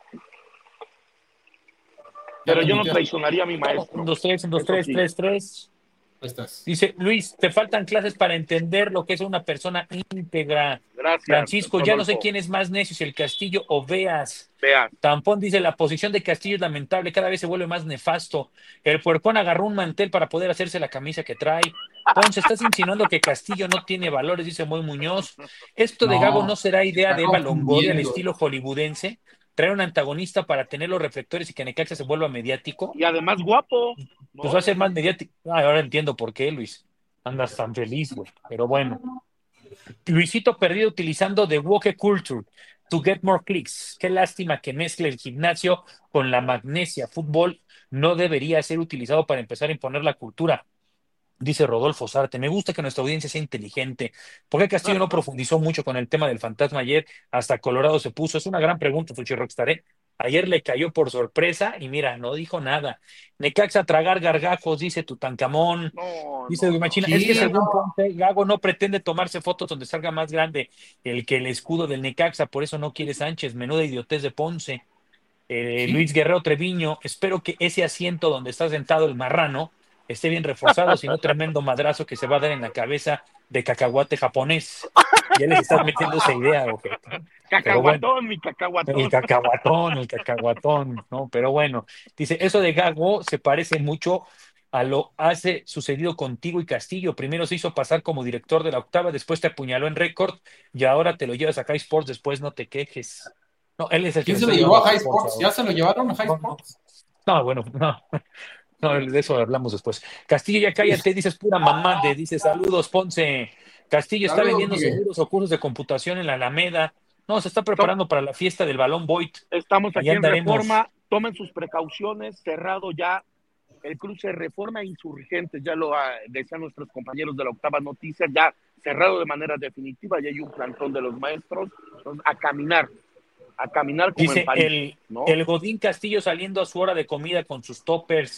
Pero Ya yo lo no muteaste. traicionaría a mi maestro. Un, dos, tres, un, dos, Eso tres, sí. tres, tres. Ahí estás. Dice, Luis, te faltan clases para entender lo que es una persona íntegra. Gracias. Francisco, ya no sé Rodolfo. quién es más necio, si el Castillo o Veas. Veas. Tampón dice, la posición de Castillo es lamentable, cada vez se vuelve más nefasto. El puercón agarró un mantel para poder hacerse la camisa que trae. Ponce, estás insinuando que Castillo no tiene valores, dice Moy Muñoz. Esto de No, Gago no será idea está de Eva Longoria al confundiendo. estilo hollywoodense. Traer un antagonista para tener los reflectores y que Necaxa se vuelva mediático. Y además guapo. ¿no? Pues va a ser más mediático. Ah, ahora entiendo por qué, Luis. Andas tan feliz, güey. Pero bueno. Luisito perdido utilizando The Woke Culture to get more clicks. Qué lástima que mezcle el gimnasio con la magnesia. Fútbol no debería ser utilizado para empezar a imponer la cultura. Dice Rodolfo Sarte, me gusta que nuestra audiencia sea inteligente. ¿Por qué Castillo no profundizó mucho con el tema del fantasma ayer? Hasta Colorado se puso. Es una gran pregunta, Fuchi Rockstar, ¿eh? Ayer le cayó por sorpresa y mira, no dijo nada. Necaxa tragar gargajos, dice Tutankamón. No, Dice no, Machina, no. es que Sí, según no. Ponce, Gago no pretende tomarse fotos donde salga más grande el que el escudo del Necaxa, por eso no quiere Sánchez. Menuda idiotez de Ponce. Eh, Sí. Luis Guerrero Treviño, espero que ese asiento donde está sentado el marrano esté bien reforzado, si no tremendo madrazo que se va a dar en la cabeza de cacahuate japonés. Ya les estás metiendo esa idea, ojete. Pero bueno, Cacahuatón, mi cacahuatón. el cacahuatón, el cacahuatón, ¿no? Pero bueno, dice, eso de Gago se parece mucho a lo hace sucedido contigo y Castillo. Primero se hizo pasar como director de la octava, después te apuñaló en récord y ahora te lo llevas a High Sports, después no te quejes. No, él es el que ¿Quién me se lo está llevó llevando a High Sports Sports? ahora. ¿Ya se lo llevaron a High No, no. Sports? No, bueno, no. No, de eso hablamos después. Castillo, ya cállate, dices pura mamade, dice saludos, Ponce. Castillo está Saludos, vendiendo Miguel. seguros o cursos de computación en la Alameda. No, se está preparando para la fiesta del Balón Void. Estamos aquí Allá en andaremos. Reforma. Tomen sus precauciones. Cerrado ya el cruce Reforma Insurgentes. Ya lo ah, decían nuestros compañeros de la Octava Noticias. Ya cerrado de manera definitiva. Ya hay un plantón de los maestros. Entonces, a caminar. A caminar como Dice en París. el, ¿no? el Godín Castillo saliendo a su hora de comida con sus toppers.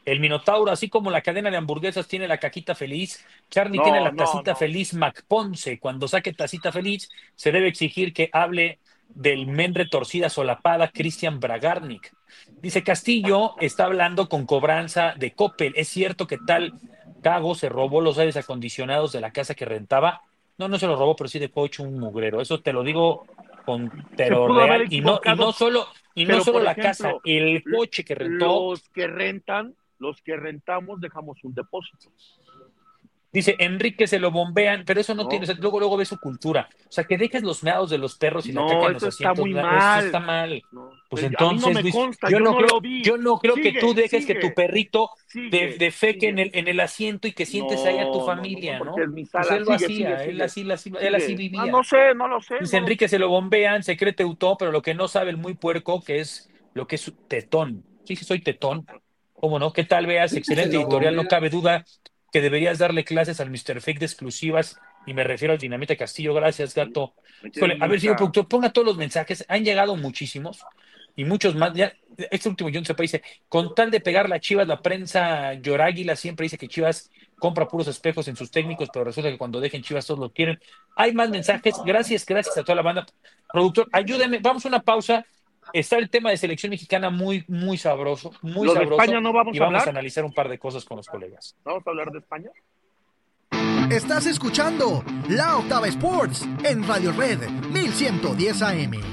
El Minotauro, así como la cadena de hamburguesas tiene la caquita feliz, Charlie tiene No, la no, tacita no. feliz McPonce. Cuando saque tacita feliz, se debe exigir que hable del men retorcida solapada Christian Bragarnik. Dice Castillo está hablando con cobranza de Coppel. ¿Es cierto que tal Cago se robó los aires acondicionados de la casa que rentaba? No, no se los robó, pero sí dejó hecho un mugrero. Eso te lo digo con Se pero pudo haber real y no y equivocado, no solo y no pero solo por la casa, ejemplo, el l- coche que rentó. los que rentan, los que rentamos dejamos un depósito, Dice, Enrique se lo bombean, pero eso no tiene, o ¿no? sea, luego, luego ve su cultura. O sea, que dejes los meados de los perros y la caca No, en los eso está asientos, muy na- eso mal, está mal. ¿no? Pues Eh, A mí no entonces, me Luis, consta, yo yo no no creo, lo vi. yo no creo que tú Sigue, dejes que tu sigue, perrito de, sigue, defeque en sigue. el, en el asiento y que sientes ahí a tu No, no, no, no, familia, porque ¿no? es mi Pues sala. él lo Sigue, sigue, hacía, él sigue, así, así- él así sigue. Ah, no vivía. sé, no lo sé, Dice no lo Enrique, sé. se lo bombean, se cree teutón, pero lo que no sabe el muy puerco, que es lo que es su- tetón. Sí, sí, soy tetón. ¿Cómo no? ¿Qué tal veas? Excelente editorial, no cabe duda que deberías darle clases al míster Fake de exclusivas, y me refiero al Dinamita Castillo. Gracias, gato. Me tienes Híjole, a ver, señor mucha. productor, ponga todos los mensajes. Han llegado muchísimos y muchos más. Ya, este último John Sepa dice, con tal de pegar la Chivas, la prensa Lloráguila siempre dice que Chivas compra puros espejos en sus técnicos, pero resulta que cuando dejen Chivas todos lo quieren. Hay más mensajes. Gracias, gracias a toda la banda. Productor, ayúdeme. Vamos a una pausa. Está el tema de selección mexicana muy, muy sabroso, muy ¿Lo de sabroso, España no y vamos a vamos a hablar? analizar un par de cosas con los colegas. ¿Vamos a hablar de España? Estás escuchando La Octava Sports en Radio Red mil ciento diez A M.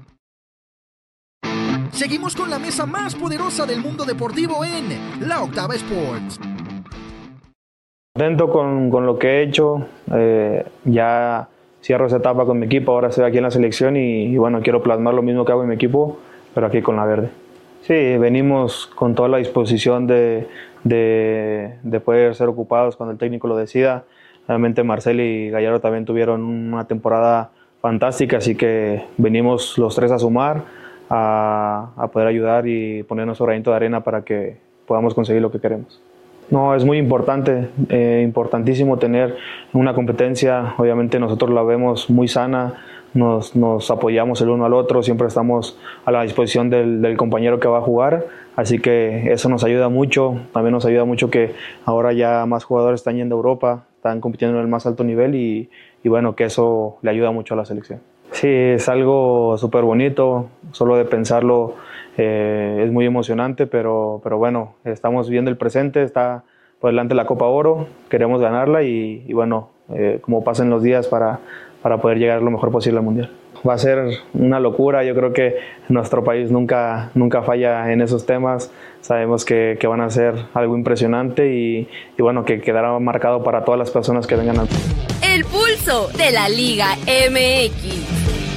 Seguimos con la mesa más poderosa del mundo deportivo en La Octava Sports. Contento con, con lo que he hecho, eh, ya cierro esa etapa con mi equipo, ahora estoy aquí en la selección y, y bueno, quiero plasmar lo mismo que hago en mi equipo, pero aquí con la verde. Sí, venimos con toda la disposición de, de, de poder ser ocupados cuando el técnico lo decida. Realmente Marcel y Gallardo también tuvieron una temporada fantástica, así que venimos los tres a sumar, a, a poder ayudar y poner nuestro granito de arena para que podamos conseguir lo que queremos. No, es muy importante, eh, importantísimo tener una competencia. Obviamente nosotros la vemos muy sana, nos, nos apoyamos el uno al otro, siempre estamos a la disposición del, del compañero que va a jugar, así que eso nos ayuda mucho. También nos ayuda mucho que ahora ya más jugadores están yendo a Europa, están compitiendo en el más alto nivel y, y bueno, que eso le ayuda mucho a la selección. Sí, es algo súper bonito, solo de pensarlo eh, es muy emocionante, pero, pero bueno, estamos viendo el presente, está por delante la Copa Oro, queremos ganarla y, y bueno, eh, como pasen los días para, para poder llegar lo mejor posible al Mundial. Va a ser una locura, yo creo que nuestro país nunca, nunca falla en esos temas, sabemos que, que van a ser algo impresionante y, y bueno, que quedará marcado para todas las personas que vengan a... El pulso de la Liga M X.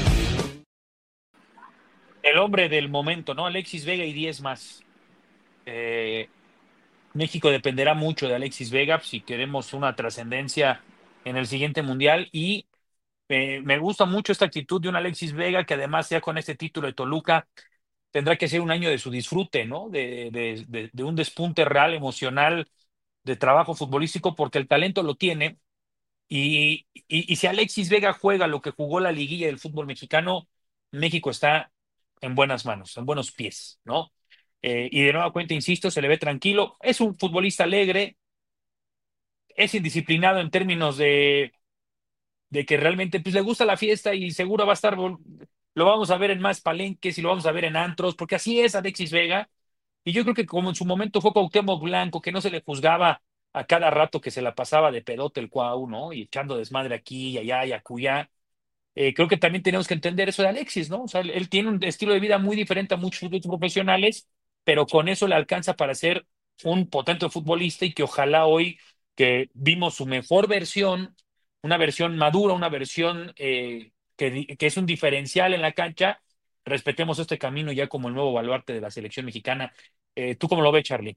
El hombre del momento, ¿no? Alexis Vega y diez más. Eh, México dependerá mucho de Alexis Vega si queremos una trascendencia en el siguiente mundial, y eh, me gusta mucho esta actitud de un Alexis Vega que además ya con este título de Toluca tendrá que ser un año de su disfrute, ¿no? De, de, de, de un despunte real, emocional, de trabajo futbolístico, porque el talento lo tiene. Y, y, y si Alexis Vega juega lo que jugó la liguilla del fútbol mexicano, México está en buenas manos, en buenos pies, ¿no? Eh, y de nueva cuenta, insisto, se le ve tranquilo. Es un futbolista alegre, es indisciplinado en términos de, de que realmente pues, le gusta la fiesta y seguro va a estar, vol- lo vamos a ver en más palenques y lo vamos a ver en antros, porque así es Alexis Vega. Y yo creo que como en su momento fue Cuauhtémoc Blanco, que no se le juzgaba a cada rato que se la pasaba de pedote el cuau, ¿no? Y echando desmadre aquí y allá y acullá. Eh, creo que también tenemos que entender eso de Alexis, ¿no? O sea, él, él tiene un estilo de vida muy diferente a muchos otros profesionales, pero con eso le alcanza para ser un potente futbolista, y que ojalá hoy que vimos su mejor versión, una versión madura, una versión eh, que, di- que es un diferencial en la cancha, respetemos este camino ya como el nuevo baluarte de la selección mexicana. Eh, ¿tú cómo lo ves, Charlie?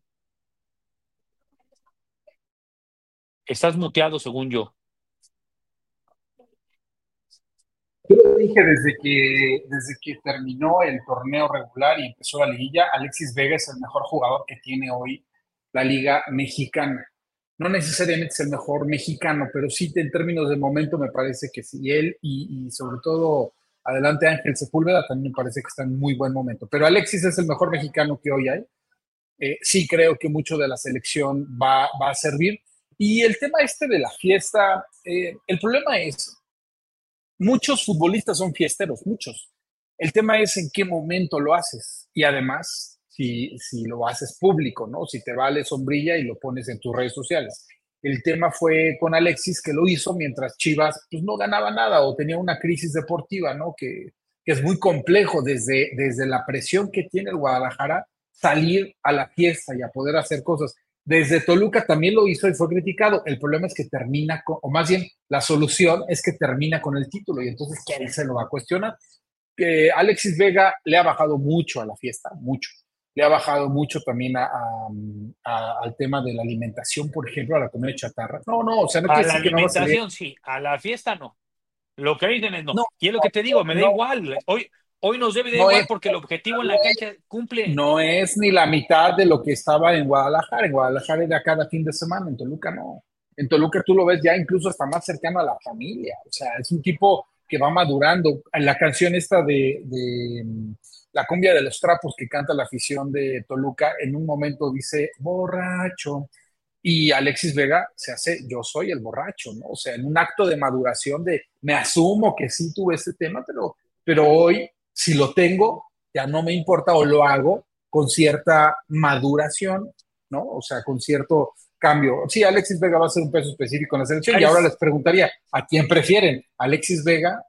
Estás muteado, según yo. Yo lo dije desde que, desde que terminó el torneo regular y empezó la liguilla, Alexis Vega es el mejor jugador que tiene hoy la Liga Mexicana. No necesariamente es el mejor mexicano, pero sí en términos de momento me parece que sí. Él y, y sobre todo adelante Ángel Sepúlveda también me parece que está en muy buen momento. Pero Alexis es el mejor mexicano que hoy hay. eh, sí creo que mucho de la selección va, va a servir. Y el tema este de la fiesta, eh, el problema es, muchos futbolistas son fiesteros, muchos. El tema es en qué momento lo haces y además si, si lo haces público, ¿no? Si te vale sombrilla y lo pones en tus redes sociales. El tema fue con Alexis, que lo hizo mientras Chivas pues, no ganaba nada o tenía una crisis deportiva, ¿no? Que, que es muy complejo desde, desde la presión que tiene el Guadalajara salir a la fiesta y a poder hacer cosas. Desde Toluca también lo hizo y fue criticado. El problema es que termina con, o más bien la solución es que termina con el título y entonces ¿quién se lo va a cuestionar? Que Alexis Vega le ha bajado mucho a la fiesta, mucho. Le ha bajado mucho también a, a, a, al tema de la alimentación, por ejemplo, a la comida chatarra. No, no, o sea, no A quiere la decir que no va a salir. alimentación sí, a la fiesta no. Lo que dicen es no. No, Y es lo que te digo, me da no, igual. Hoy, hoy nos debe de no igual es, porque el objetivo en la cancha cumple. no es ni la mitad de lo que estaba en Guadalajara. En Guadalajara era cada fin de semana, en Toluca no. En Toluca tú lo ves ya incluso hasta más cercano a la familia. O sea, es un tipo que va madurando. La canción esta de, de la cumbia de los trapos que canta la afición de Toluca, en un momento dice borracho. Y Alexis Vega se hace, yo soy el borracho, ¿no? O sea, en un acto de maduración de, me asumo que sí tuve ese tema, pero, pero hoy, si lo tengo, ya no me importa o lo hago con cierta maduración, ¿no? O sea, con cierto cambio. Sí, Alexis Vega va a ser un peso específico en la selección y ahora les preguntaría, ¿a quién prefieren? ¿Alexis Vega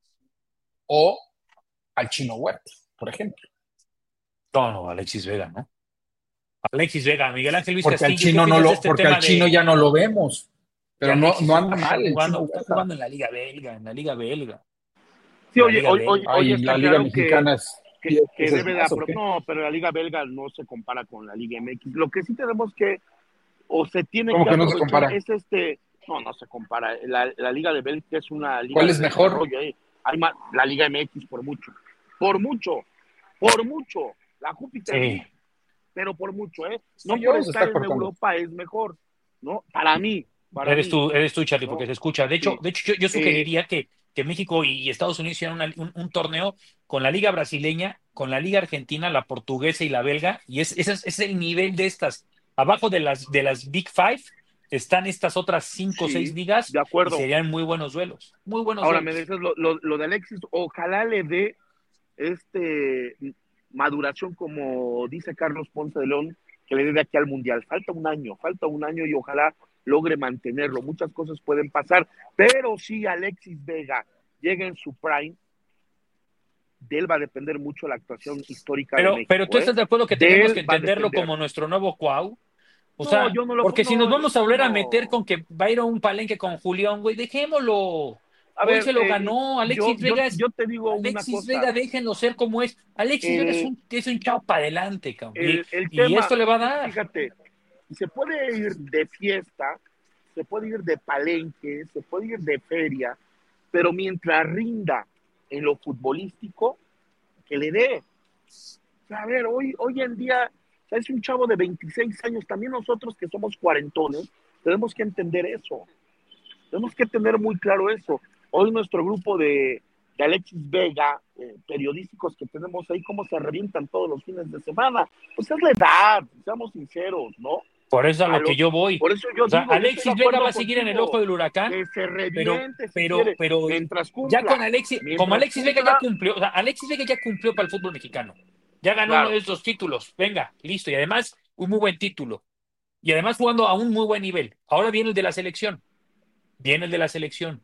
o al Chino Huerta, por ejemplo? No, no, Alexis Vega, ¿no? Alexis Vega, Miguel Ángel Luis porque Castillo. al chino no lo, este porque al chino de... ya no lo vemos, pero no, no anda está mal. Jugando, está jugando en la Liga Belga, en la Liga Belga. Sí, oye, Liga hoy, belga. hoy, hoy Ay, está la Liga claro Mexicana que, es, que, que es debe de más, apro- no, pero la Liga Belga no se compara con la Liga M X. Lo que sí tenemos que, o se tiene ¿Cómo que que no se aprovechar compara? es este, no, no se compara. La, la Liga de Bélgica es una liga ¿Cuál de es mejor? desarrollo, ¿eh? Hay más, la Liga M X por mucho, por mucho, por mucho. La Júpiter Sí. League, pero por mucho, ¿eh? No Sí, por yo, se estar está en cortando. Europa es mejor, ¿no? Para mí, para Eres mí. tú, eres tú, Charlie, ¿no? porque se escucha. De hecho, Sí. de hecho yo, yo Eh, sugeriría que, que México y Estados Unidos hicieran una- un, un torneo con la Liga Brasileña, con la Liga Argentina, la Portuguesa y la Belga, y es, ese es, es el nivel de estas. Abajo de las, de las Big Five están estas otras cinco o sí, seis ligas de y acuerdo. serían muy buenos duelos. Muy buenos Ahora duelos. me dices lo, lo, lo de Alexis, ojalá le dé este maduración, como dice Carlos Ponce de León, que le dé de aquí al Mundial. Falta un año, falta un año y ojalá logre mantenerlo. Muchas cosas pueden pasar, pero si Alexis Vega llega en su prime, de él va a depender mucho la actuación histórica de Pero, México. pero tú ¿eh? estás de acuerdo que De tenemos que él va a entenderlo depender. como nuestro nuevo Cuau. O No, sea, yo no lo porque si no, nos vamos a volver a no. meter con que va a ir a un palenque con Julián, güey, dejémoslo. A Hoy ver, se lo eh, ganó yo, Alexis yo, Vega. Es, yo te digo una Alexis cosa. Vega, déjenlo ser como es. Alexis Vega es El, un, es un chavo para adelante, cabrón. el, Y, el y tema, esto le va a dar. fíjate, se puede ir de fiesta, se puede ir de palenque, se puede ir de feria, pero mientras rinda en lo futbolístico, que le dé. O sea, a ver, hoy, hoy en día, o sea, es un chavo de veintiséis años, también nosotros que somos cuarentones, tenemos que entender eso. Tenemos que tener muy claro eso. Hoy nuestro grupo de, de Alexis Vega, eh, periodísticos que tenemos ahí, cómo se revientan todos los fines de semana. Pues es la edad, seamos sinceros, ¿no? Por eso es a lo A que los, yo voy. por eso yo O sea, digo, yo estoy Alexis de Vega acuerdo va a seguir en el contigo, ojo del huracán, que se pero, reviente si pero, quiere, pero mientras ya cumpla. con Alexis, Mientras como Alexis Vega ya cumpla, cumplió, o sea, Alexis Vega ya cumplió para el fútbol mexicano. Ya ganó claro. uno de estos títulos. Venga, listo. Y además, un muy buen título. Y además jugando a un muy buen nivel. Ahora viene el de la selección. Viene el de la selección.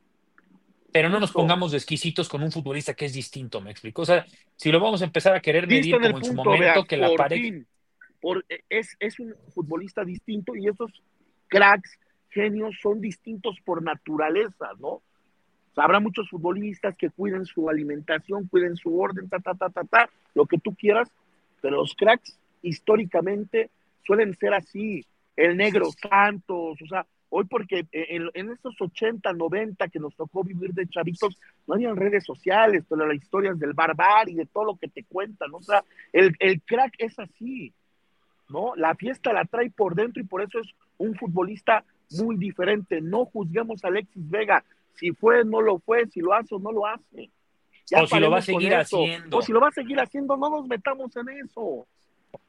Pero no nos Justo. pongamos de exquisitos con un futbolista que es distinto, me explico. O sea, si lo vamos a empezar a querer Diste medir en el como en su punto, momento, veas, que la por pareja. fin. Por, es, es un futbolista distinto y esos cracks, genios, son distintos por naturaleza, ¿no? O sea, habrá muchos futbolistas que cuiden su alimentación, cuiden su orden, ta, ta, ta, ta, ta, lo que tú quieras, pero los cracks históricamente suelen ser así. El Negro Santos, o sea, hoy porque en, en esos ochenta, noventa que nos tocó vivir de chavitos, no había redes sociales, pero las historias del barbar y de todo lo que te cuentan, ¿no? O sea, el, el crack es así, ¿no? La fiesta la trae por dentro y por eso es un futbolista muy diferente. No juzguemos a Alexis Vega, si fue, no lo fue, si lo hace o no lo hace. Ya O si lo va a paremos con seguir eso. haciendo. O si lo va a seguir haciendo, no nos metamos en eso.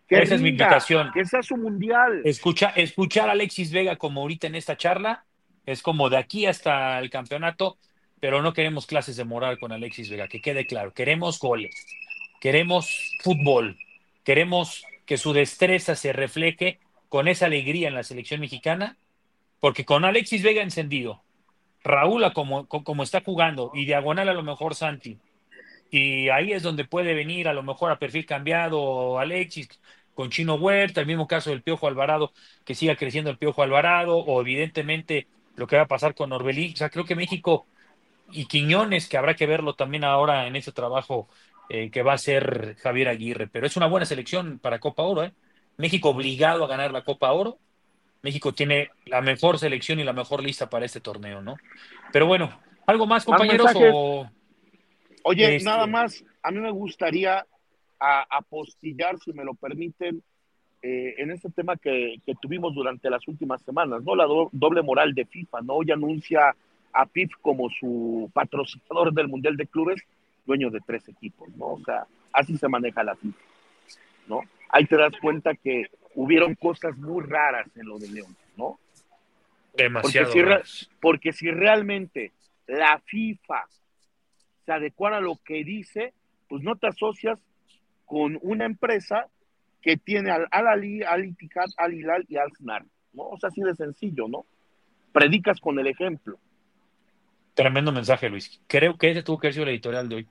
Que Esa rinda, es mi invitación. Que sea su mundial. Escucha, escuchar a Alexis Vega como ahorita en esta charla es como de aquí hasta el campeonato, pero no queremos clases de moral con Alexis Vega, que quede claro. Queremos goles, queremos fútbol, queremos que su destreza se refleje con esa alegría en la selección mexicana, porque con Alexis Vega encendido, Raúl a como, como está jugando y diagonal a lo mejor Santi, y ahí es donde puede venir a lo mejor a perfil cambiado Alexis con Chino Huerta, el mismo caso del Piojo Alvarado, que siga creciendo el Piojo Alvarado, o evidentemente lo que va a pasar con Orbelín. O sea, creo que México y Quiñones, que habrá que verlo también ahora en ese trabajo eh, que va a hacer Javier Aguirre, pero es una buena selección para Copa Oro, ¿eh? México obligado a ganar la Copa Oro. México tiene la mejor selección y la mejor lista para este torneo, ¿no? Pero bueno, ¿algo más, compañeros? O, Oye, este... nada más, a mí me gustaría a, apostillar, si me lo permiten, eh, en este tema que, que tuvimos durante las últimas semanas, ¿no? La do, doble moral de FIFA, ¿no? Hoy anuncia a P I F como su patrocinador del Mundial de Clubes, dueño de tres equipos, ¿no? O sea, así se maneja la FIFA, ¿no? Ahí te das cuenta que hubieron cosas muy raras en lo de León, ¿no? Demasiado porque si, raras. Porque si realmente la FIFA se adecuara a lo que dice, pues no te asocias con una empresa que tiene al Al-Ali, Al-Ittihad, Al-Hilal y Al-Snar, ¿no? O sea, así de sencillo, ¿no? Predicas con el ejemplo. Tremendo mensaje, Luis. Creo que ese tuvo que haber sido el editorial de hoy.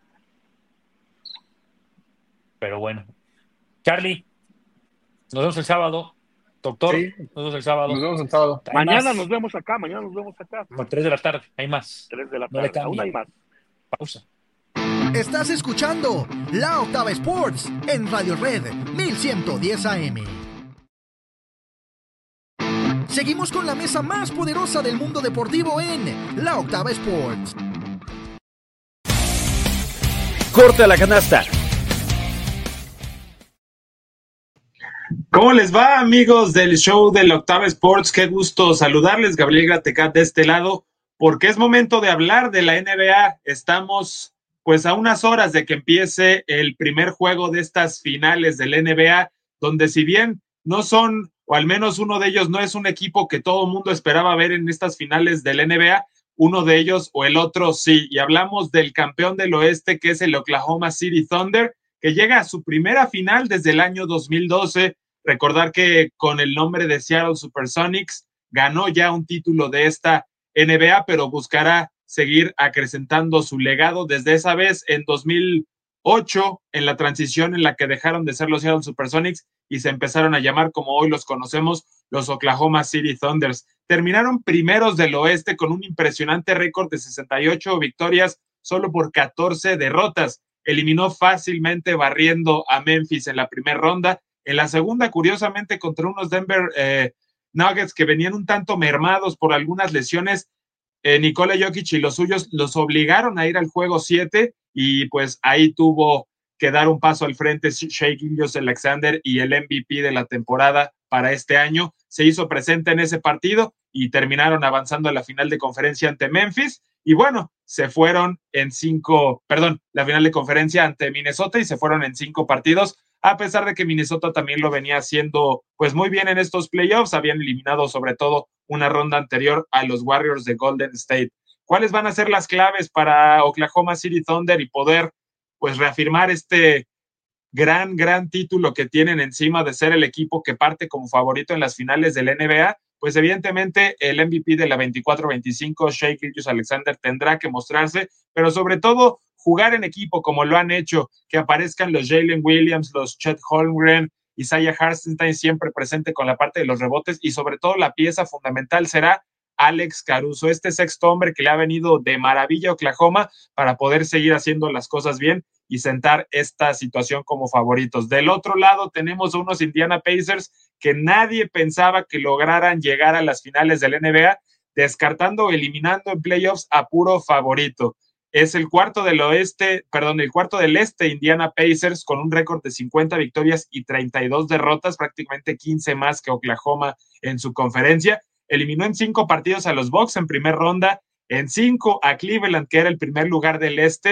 Pero bueno. Charlie, nos vemos el sábado. Doctor, sí, nos vemos el sábado. Nos vemos el sábado. Mañana más. nos vemos acá, mañana nos vemos acá. A tres de la tarde, hay más. Tres de la No tarde, aún hay más. Pausa. Estás escuchando La Octava Sports en Radio Red mil ciento diez A M. Seguimos con la mesa más poderosa del mundo deportivo en La Octava Sports. Corte a la canasta. ¿Cómo les va, amigos del show de La Octava Sports? Qué gusto saludarles, Gabriel Gratecat de este lado, porque es momento de hablar de la N B A. Estamos pues a unas horas de que empiece el primer juego de estas finales del N B A, donde si bien no son, o al menos uno de ellos no es un equipo que todo el mundo esperaba ver en estas finales del N B A, uno de ellos o el otro sí, y hablamos del campeón del oeste, que es el Oklahoma City Thunder, que llega a su primera final desde el año dos mil doce. Recordar que con el nombre de Seattle Supersonics ganó ya un título de esta N B A, pero buscará seguir acrecentando su legado desde esa vez en dos mil ocho, en la transición en la que dejaron de ser los Seattle Supersonics y se empezaron a llamar, como hoy los conocemos, los Oklahoma City Thunders. Terminaron primeros del oeste con un impresionante récord de sesenta y ocho victorias solo por catorce derrotas. Eliminó fácilmente barriendo a Memphis en la primera ronda. En la segunda, curiosamente, contra unos Denver eh, Nuggets que venían un tanto mermados por algunas lesiones, eh, Nikola Jokic y los suyos los obligaron a ir al juego siete y pues ahí tuvo que dar un paso al frente Shai Gilgeous-Alexander y el M V P de la temporada para este año. Se hizo presente en ese partido y terminaron avanzando a la final de conferencia ante Memphis. Y bueno, se fueron en cinco, perdón, la final de conferencia ante Minnesota y se fueron en cinco partidos, a pesar de que Minnesota también lo venía haciendo pues muy bien en estos playoffs. Habían eliminado sobre todo una ronda anterior a los Warriors de Golden State. ¿Cuáles van a ser las claves para Oklahoma City Thunder y poder pues reafirmar este gran, gran título que tienen encima de ser el equipo que parte como favorito en las finales del N B A? Pues evidentemente el M V P de la veinticuatro veinticinco, Shai Gilgeous-Alexander, tendrá que mostrarse, pero sobre todo jugar en equipo como lo han hecho, que aparezcan los Jalen Williams, los Chet Holmgren, Isaiah Hartenstein siempre presente con la parte de los rebotes, y sobre todo la pieza fundamental será Alex Caruso, este sexto hombre que le ha venido de maravilla a Oklahoma para poder seguir haciendo las cosas bien y sentar esta situación como favoritos. Del otro lado tenemos a unos Indiana Pacers que nadie pensaba que lograran llegar a las finales del N B A, descartando o eliminando en playoffs a puro favorito. Es el cuarto del oeste, perdón, el cuarto del este, Indiana Pacers, con un récord de cincuenta victorias y treinta y dos derrotas, prácticamente quince más que Oklahoma en su conferencia. Eliminó en cinco partidos a los Bucks en primera ronda, en cinco a Cleveland, que era el primer lugar del este,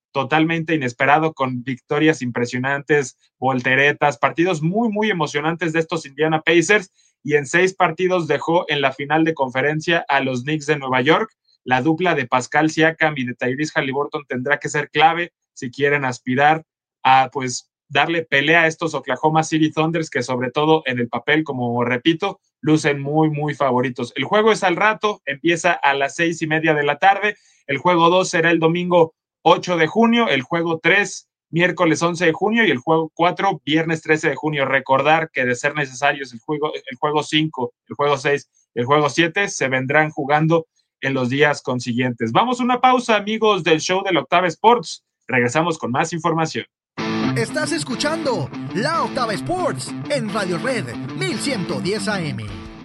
totalmente inesperado, con victorias impresionantes, volteretas, partidos muy, muy emocionantes de estos Indiana Pacers, y en seis partidos dejó en la final de conferencia a los Knicks de Nueva York. La dupla de Pascal Siakam y de Tyrese Haliburton tendrá que ser clave si quieren aspirar a, pues, darle pelea a estos Oklahoma City Thunders, que sobre todo en el papel, como repito, lucen muy, muy favoritos. El juego es al rato, empieza a las seis y media de la tarde. El juego dos será el domingo ocho de junio, el juego tres miércoles once de junio y el juego cuatro viernes trece de junio. Recordar que de ser necesarios el juego, el juego cinco, el juego seis y el juego siete se vendrán jugando en los días consiguientes. Vamos a una pausa, amigos del show de la Octava Sports. Regresamos con más información. Estás escuchando La Octava Sports en Radio Red mil ciento diez A M.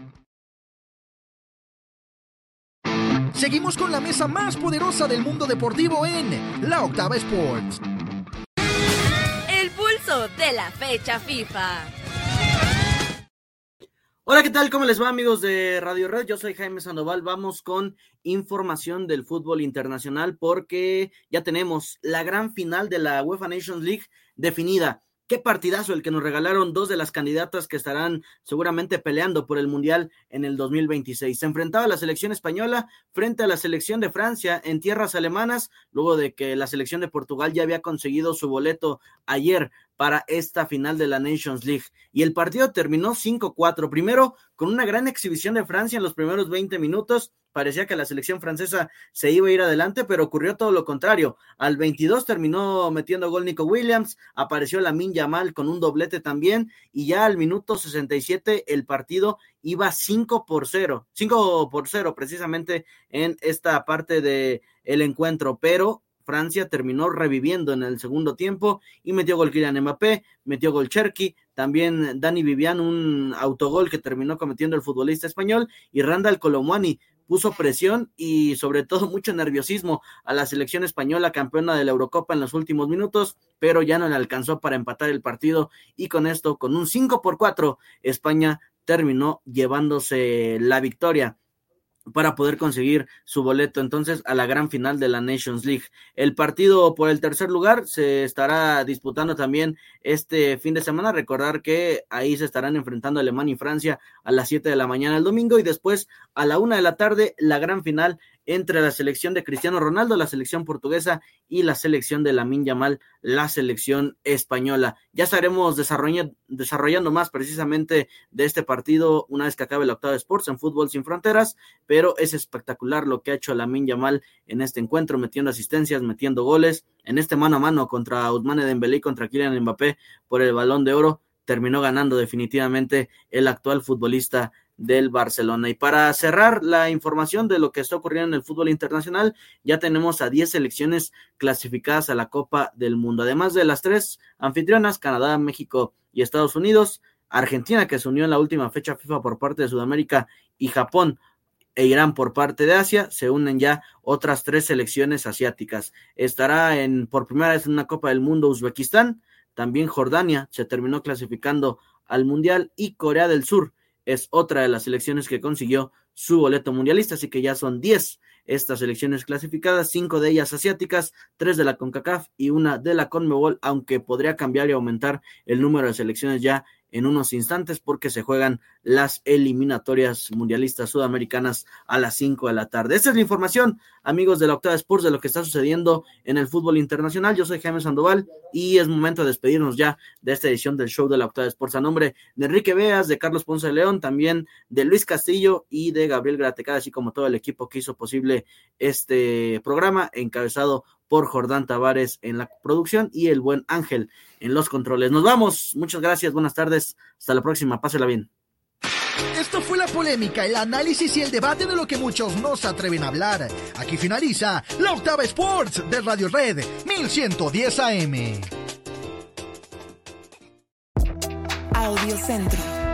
Seguimos con la mesa más poderosa del mundo deportivo en La Octava Sports. El pulso de la fecha FIFA. Hola, ¿qué tal? ¿Cómo les va, amigos de Radio Red? Yo soy Jaime Sandoval. Vamos con información del fútbol internacional porque ya tenemos la gran final de la UEFA Nations League definida. Qué partidazo el que nos regalaron dos de las candidatas que estarán seguramente peleando por el Mundial en el dos mil veintiséis. Se enfrentaba la selección española frente a la selección de Francia en tierras alemanas, luego de que la selección de Portugal ya había conseguido su boleto ayer para esta final de la Nations League. Y el partido terminó cinco cuatro. Primero, con una gran exhibición de Francia en los primeros veinte minutos. Parecía que la selección francesa se iba a ir adelante, pero ocurrió todo lo contrario. Al veintidós terminó metiendo gol Nico Williams, apareció Lamine Yamal con un doblete también, y ya al minuto sesenta y siete el partido iba cinco por cero, cinco por cero precisamente en esta parte del encuentro, pero Francia terminó reviviendo en el segundo tiempo y metió gol Kylian Mbappé, metió gol Cherki, también Dani Vivian, un autogol que terminó cometiendo el futbolista español, y Randal Colomwani puso presión y sobre todo mucho nerviosismo a la selección española, campeona de la Eurocopa en los últimos minutos, pero ya no le alcanzó para empatar el partido, y con esto, con un cinco por cuatro, España terminó llevándose la victoria para poder conseguir su boleto entonces a la gran final de la Nations League. El partido por el tercer lugar se estará disputando también este fin de semana. Recordar que ahí se estarán enfrentando Alemania y Francia a las siete de la mañana el domingo, y después a la una de la tarde la gran final entre la selección de Cristiano Ronaldo, la selección portuguesa, y la selección de Lamine Yamal, la selección española. Ya estaremos desarrollando, desarrollando más precisamente de este partido una vez que acabe la Octava Sports en Fútbol Sin Fronteras, pero es espectacular lo que ha hecho Lamine Yamal en este encuentro, metiendo asistencias, metiendo goles, en este mano a mano contra Ousmane Dembélé y contra Kylian Mbappé por el Balón de Oro. Terminó ganando definitivamente el actual futbolista del Barcelona. Y para cerrar la información de lo que está ocurriendo en el fútbol internacional, ya tenemos a diez selecciones clasificadas a la Copa del Mundo, además de las tres anfitrionas, Canadá, México y Estados Unidos, Argentina, que se unió en la última fecha FIFA por parte de Sudamérica, y Japón e Irán por parte de Asia. Se unen ya otras tres selecciones asiáticas. Estará en por primera vez en una Copa del Mundo Uzbekistán, también Jordania se terminó clasificando al Mundial, y Corea del Sur es otra de las selecciones que consiguió su boleto mundialista, así que ya son diez estas selecciones clasificadas, cinco de ellas asiáticas, tres de la CONCACAF y una de la CONMEBOL, aunque podría cambiar y aumentar el número de selecciones ya en unos instantes porque se juegan las eliminatorias mundialistas sudamericanas a las cinco de la tarde. Esta es la información, amigos de la Octava Sports, de lo que está sucediendo en el fútbol internacional. Yo soy Jaime Sandoval y es momento de despedirnos ya de esta edición del show de la Octava Sports. A nombre de Enrique Beas, de Carlos Ponce de León, también de Luis Castillo y de Gabriel Gratecada, así como todo el equipo que hizo posible este programa, encabezado por Jordán Tavares en la producción y el buen Ángel en los controles. Nos vamos, muchas gracias, buenas tardes, hasta la próxima, pásela bien. Esto fue la polémica, el análisis y el debate de lo que muchos no se atreven a hablar. Aquí finaliza la Octava Sports de Radio Red mil ciento diez A M. Audio Centro.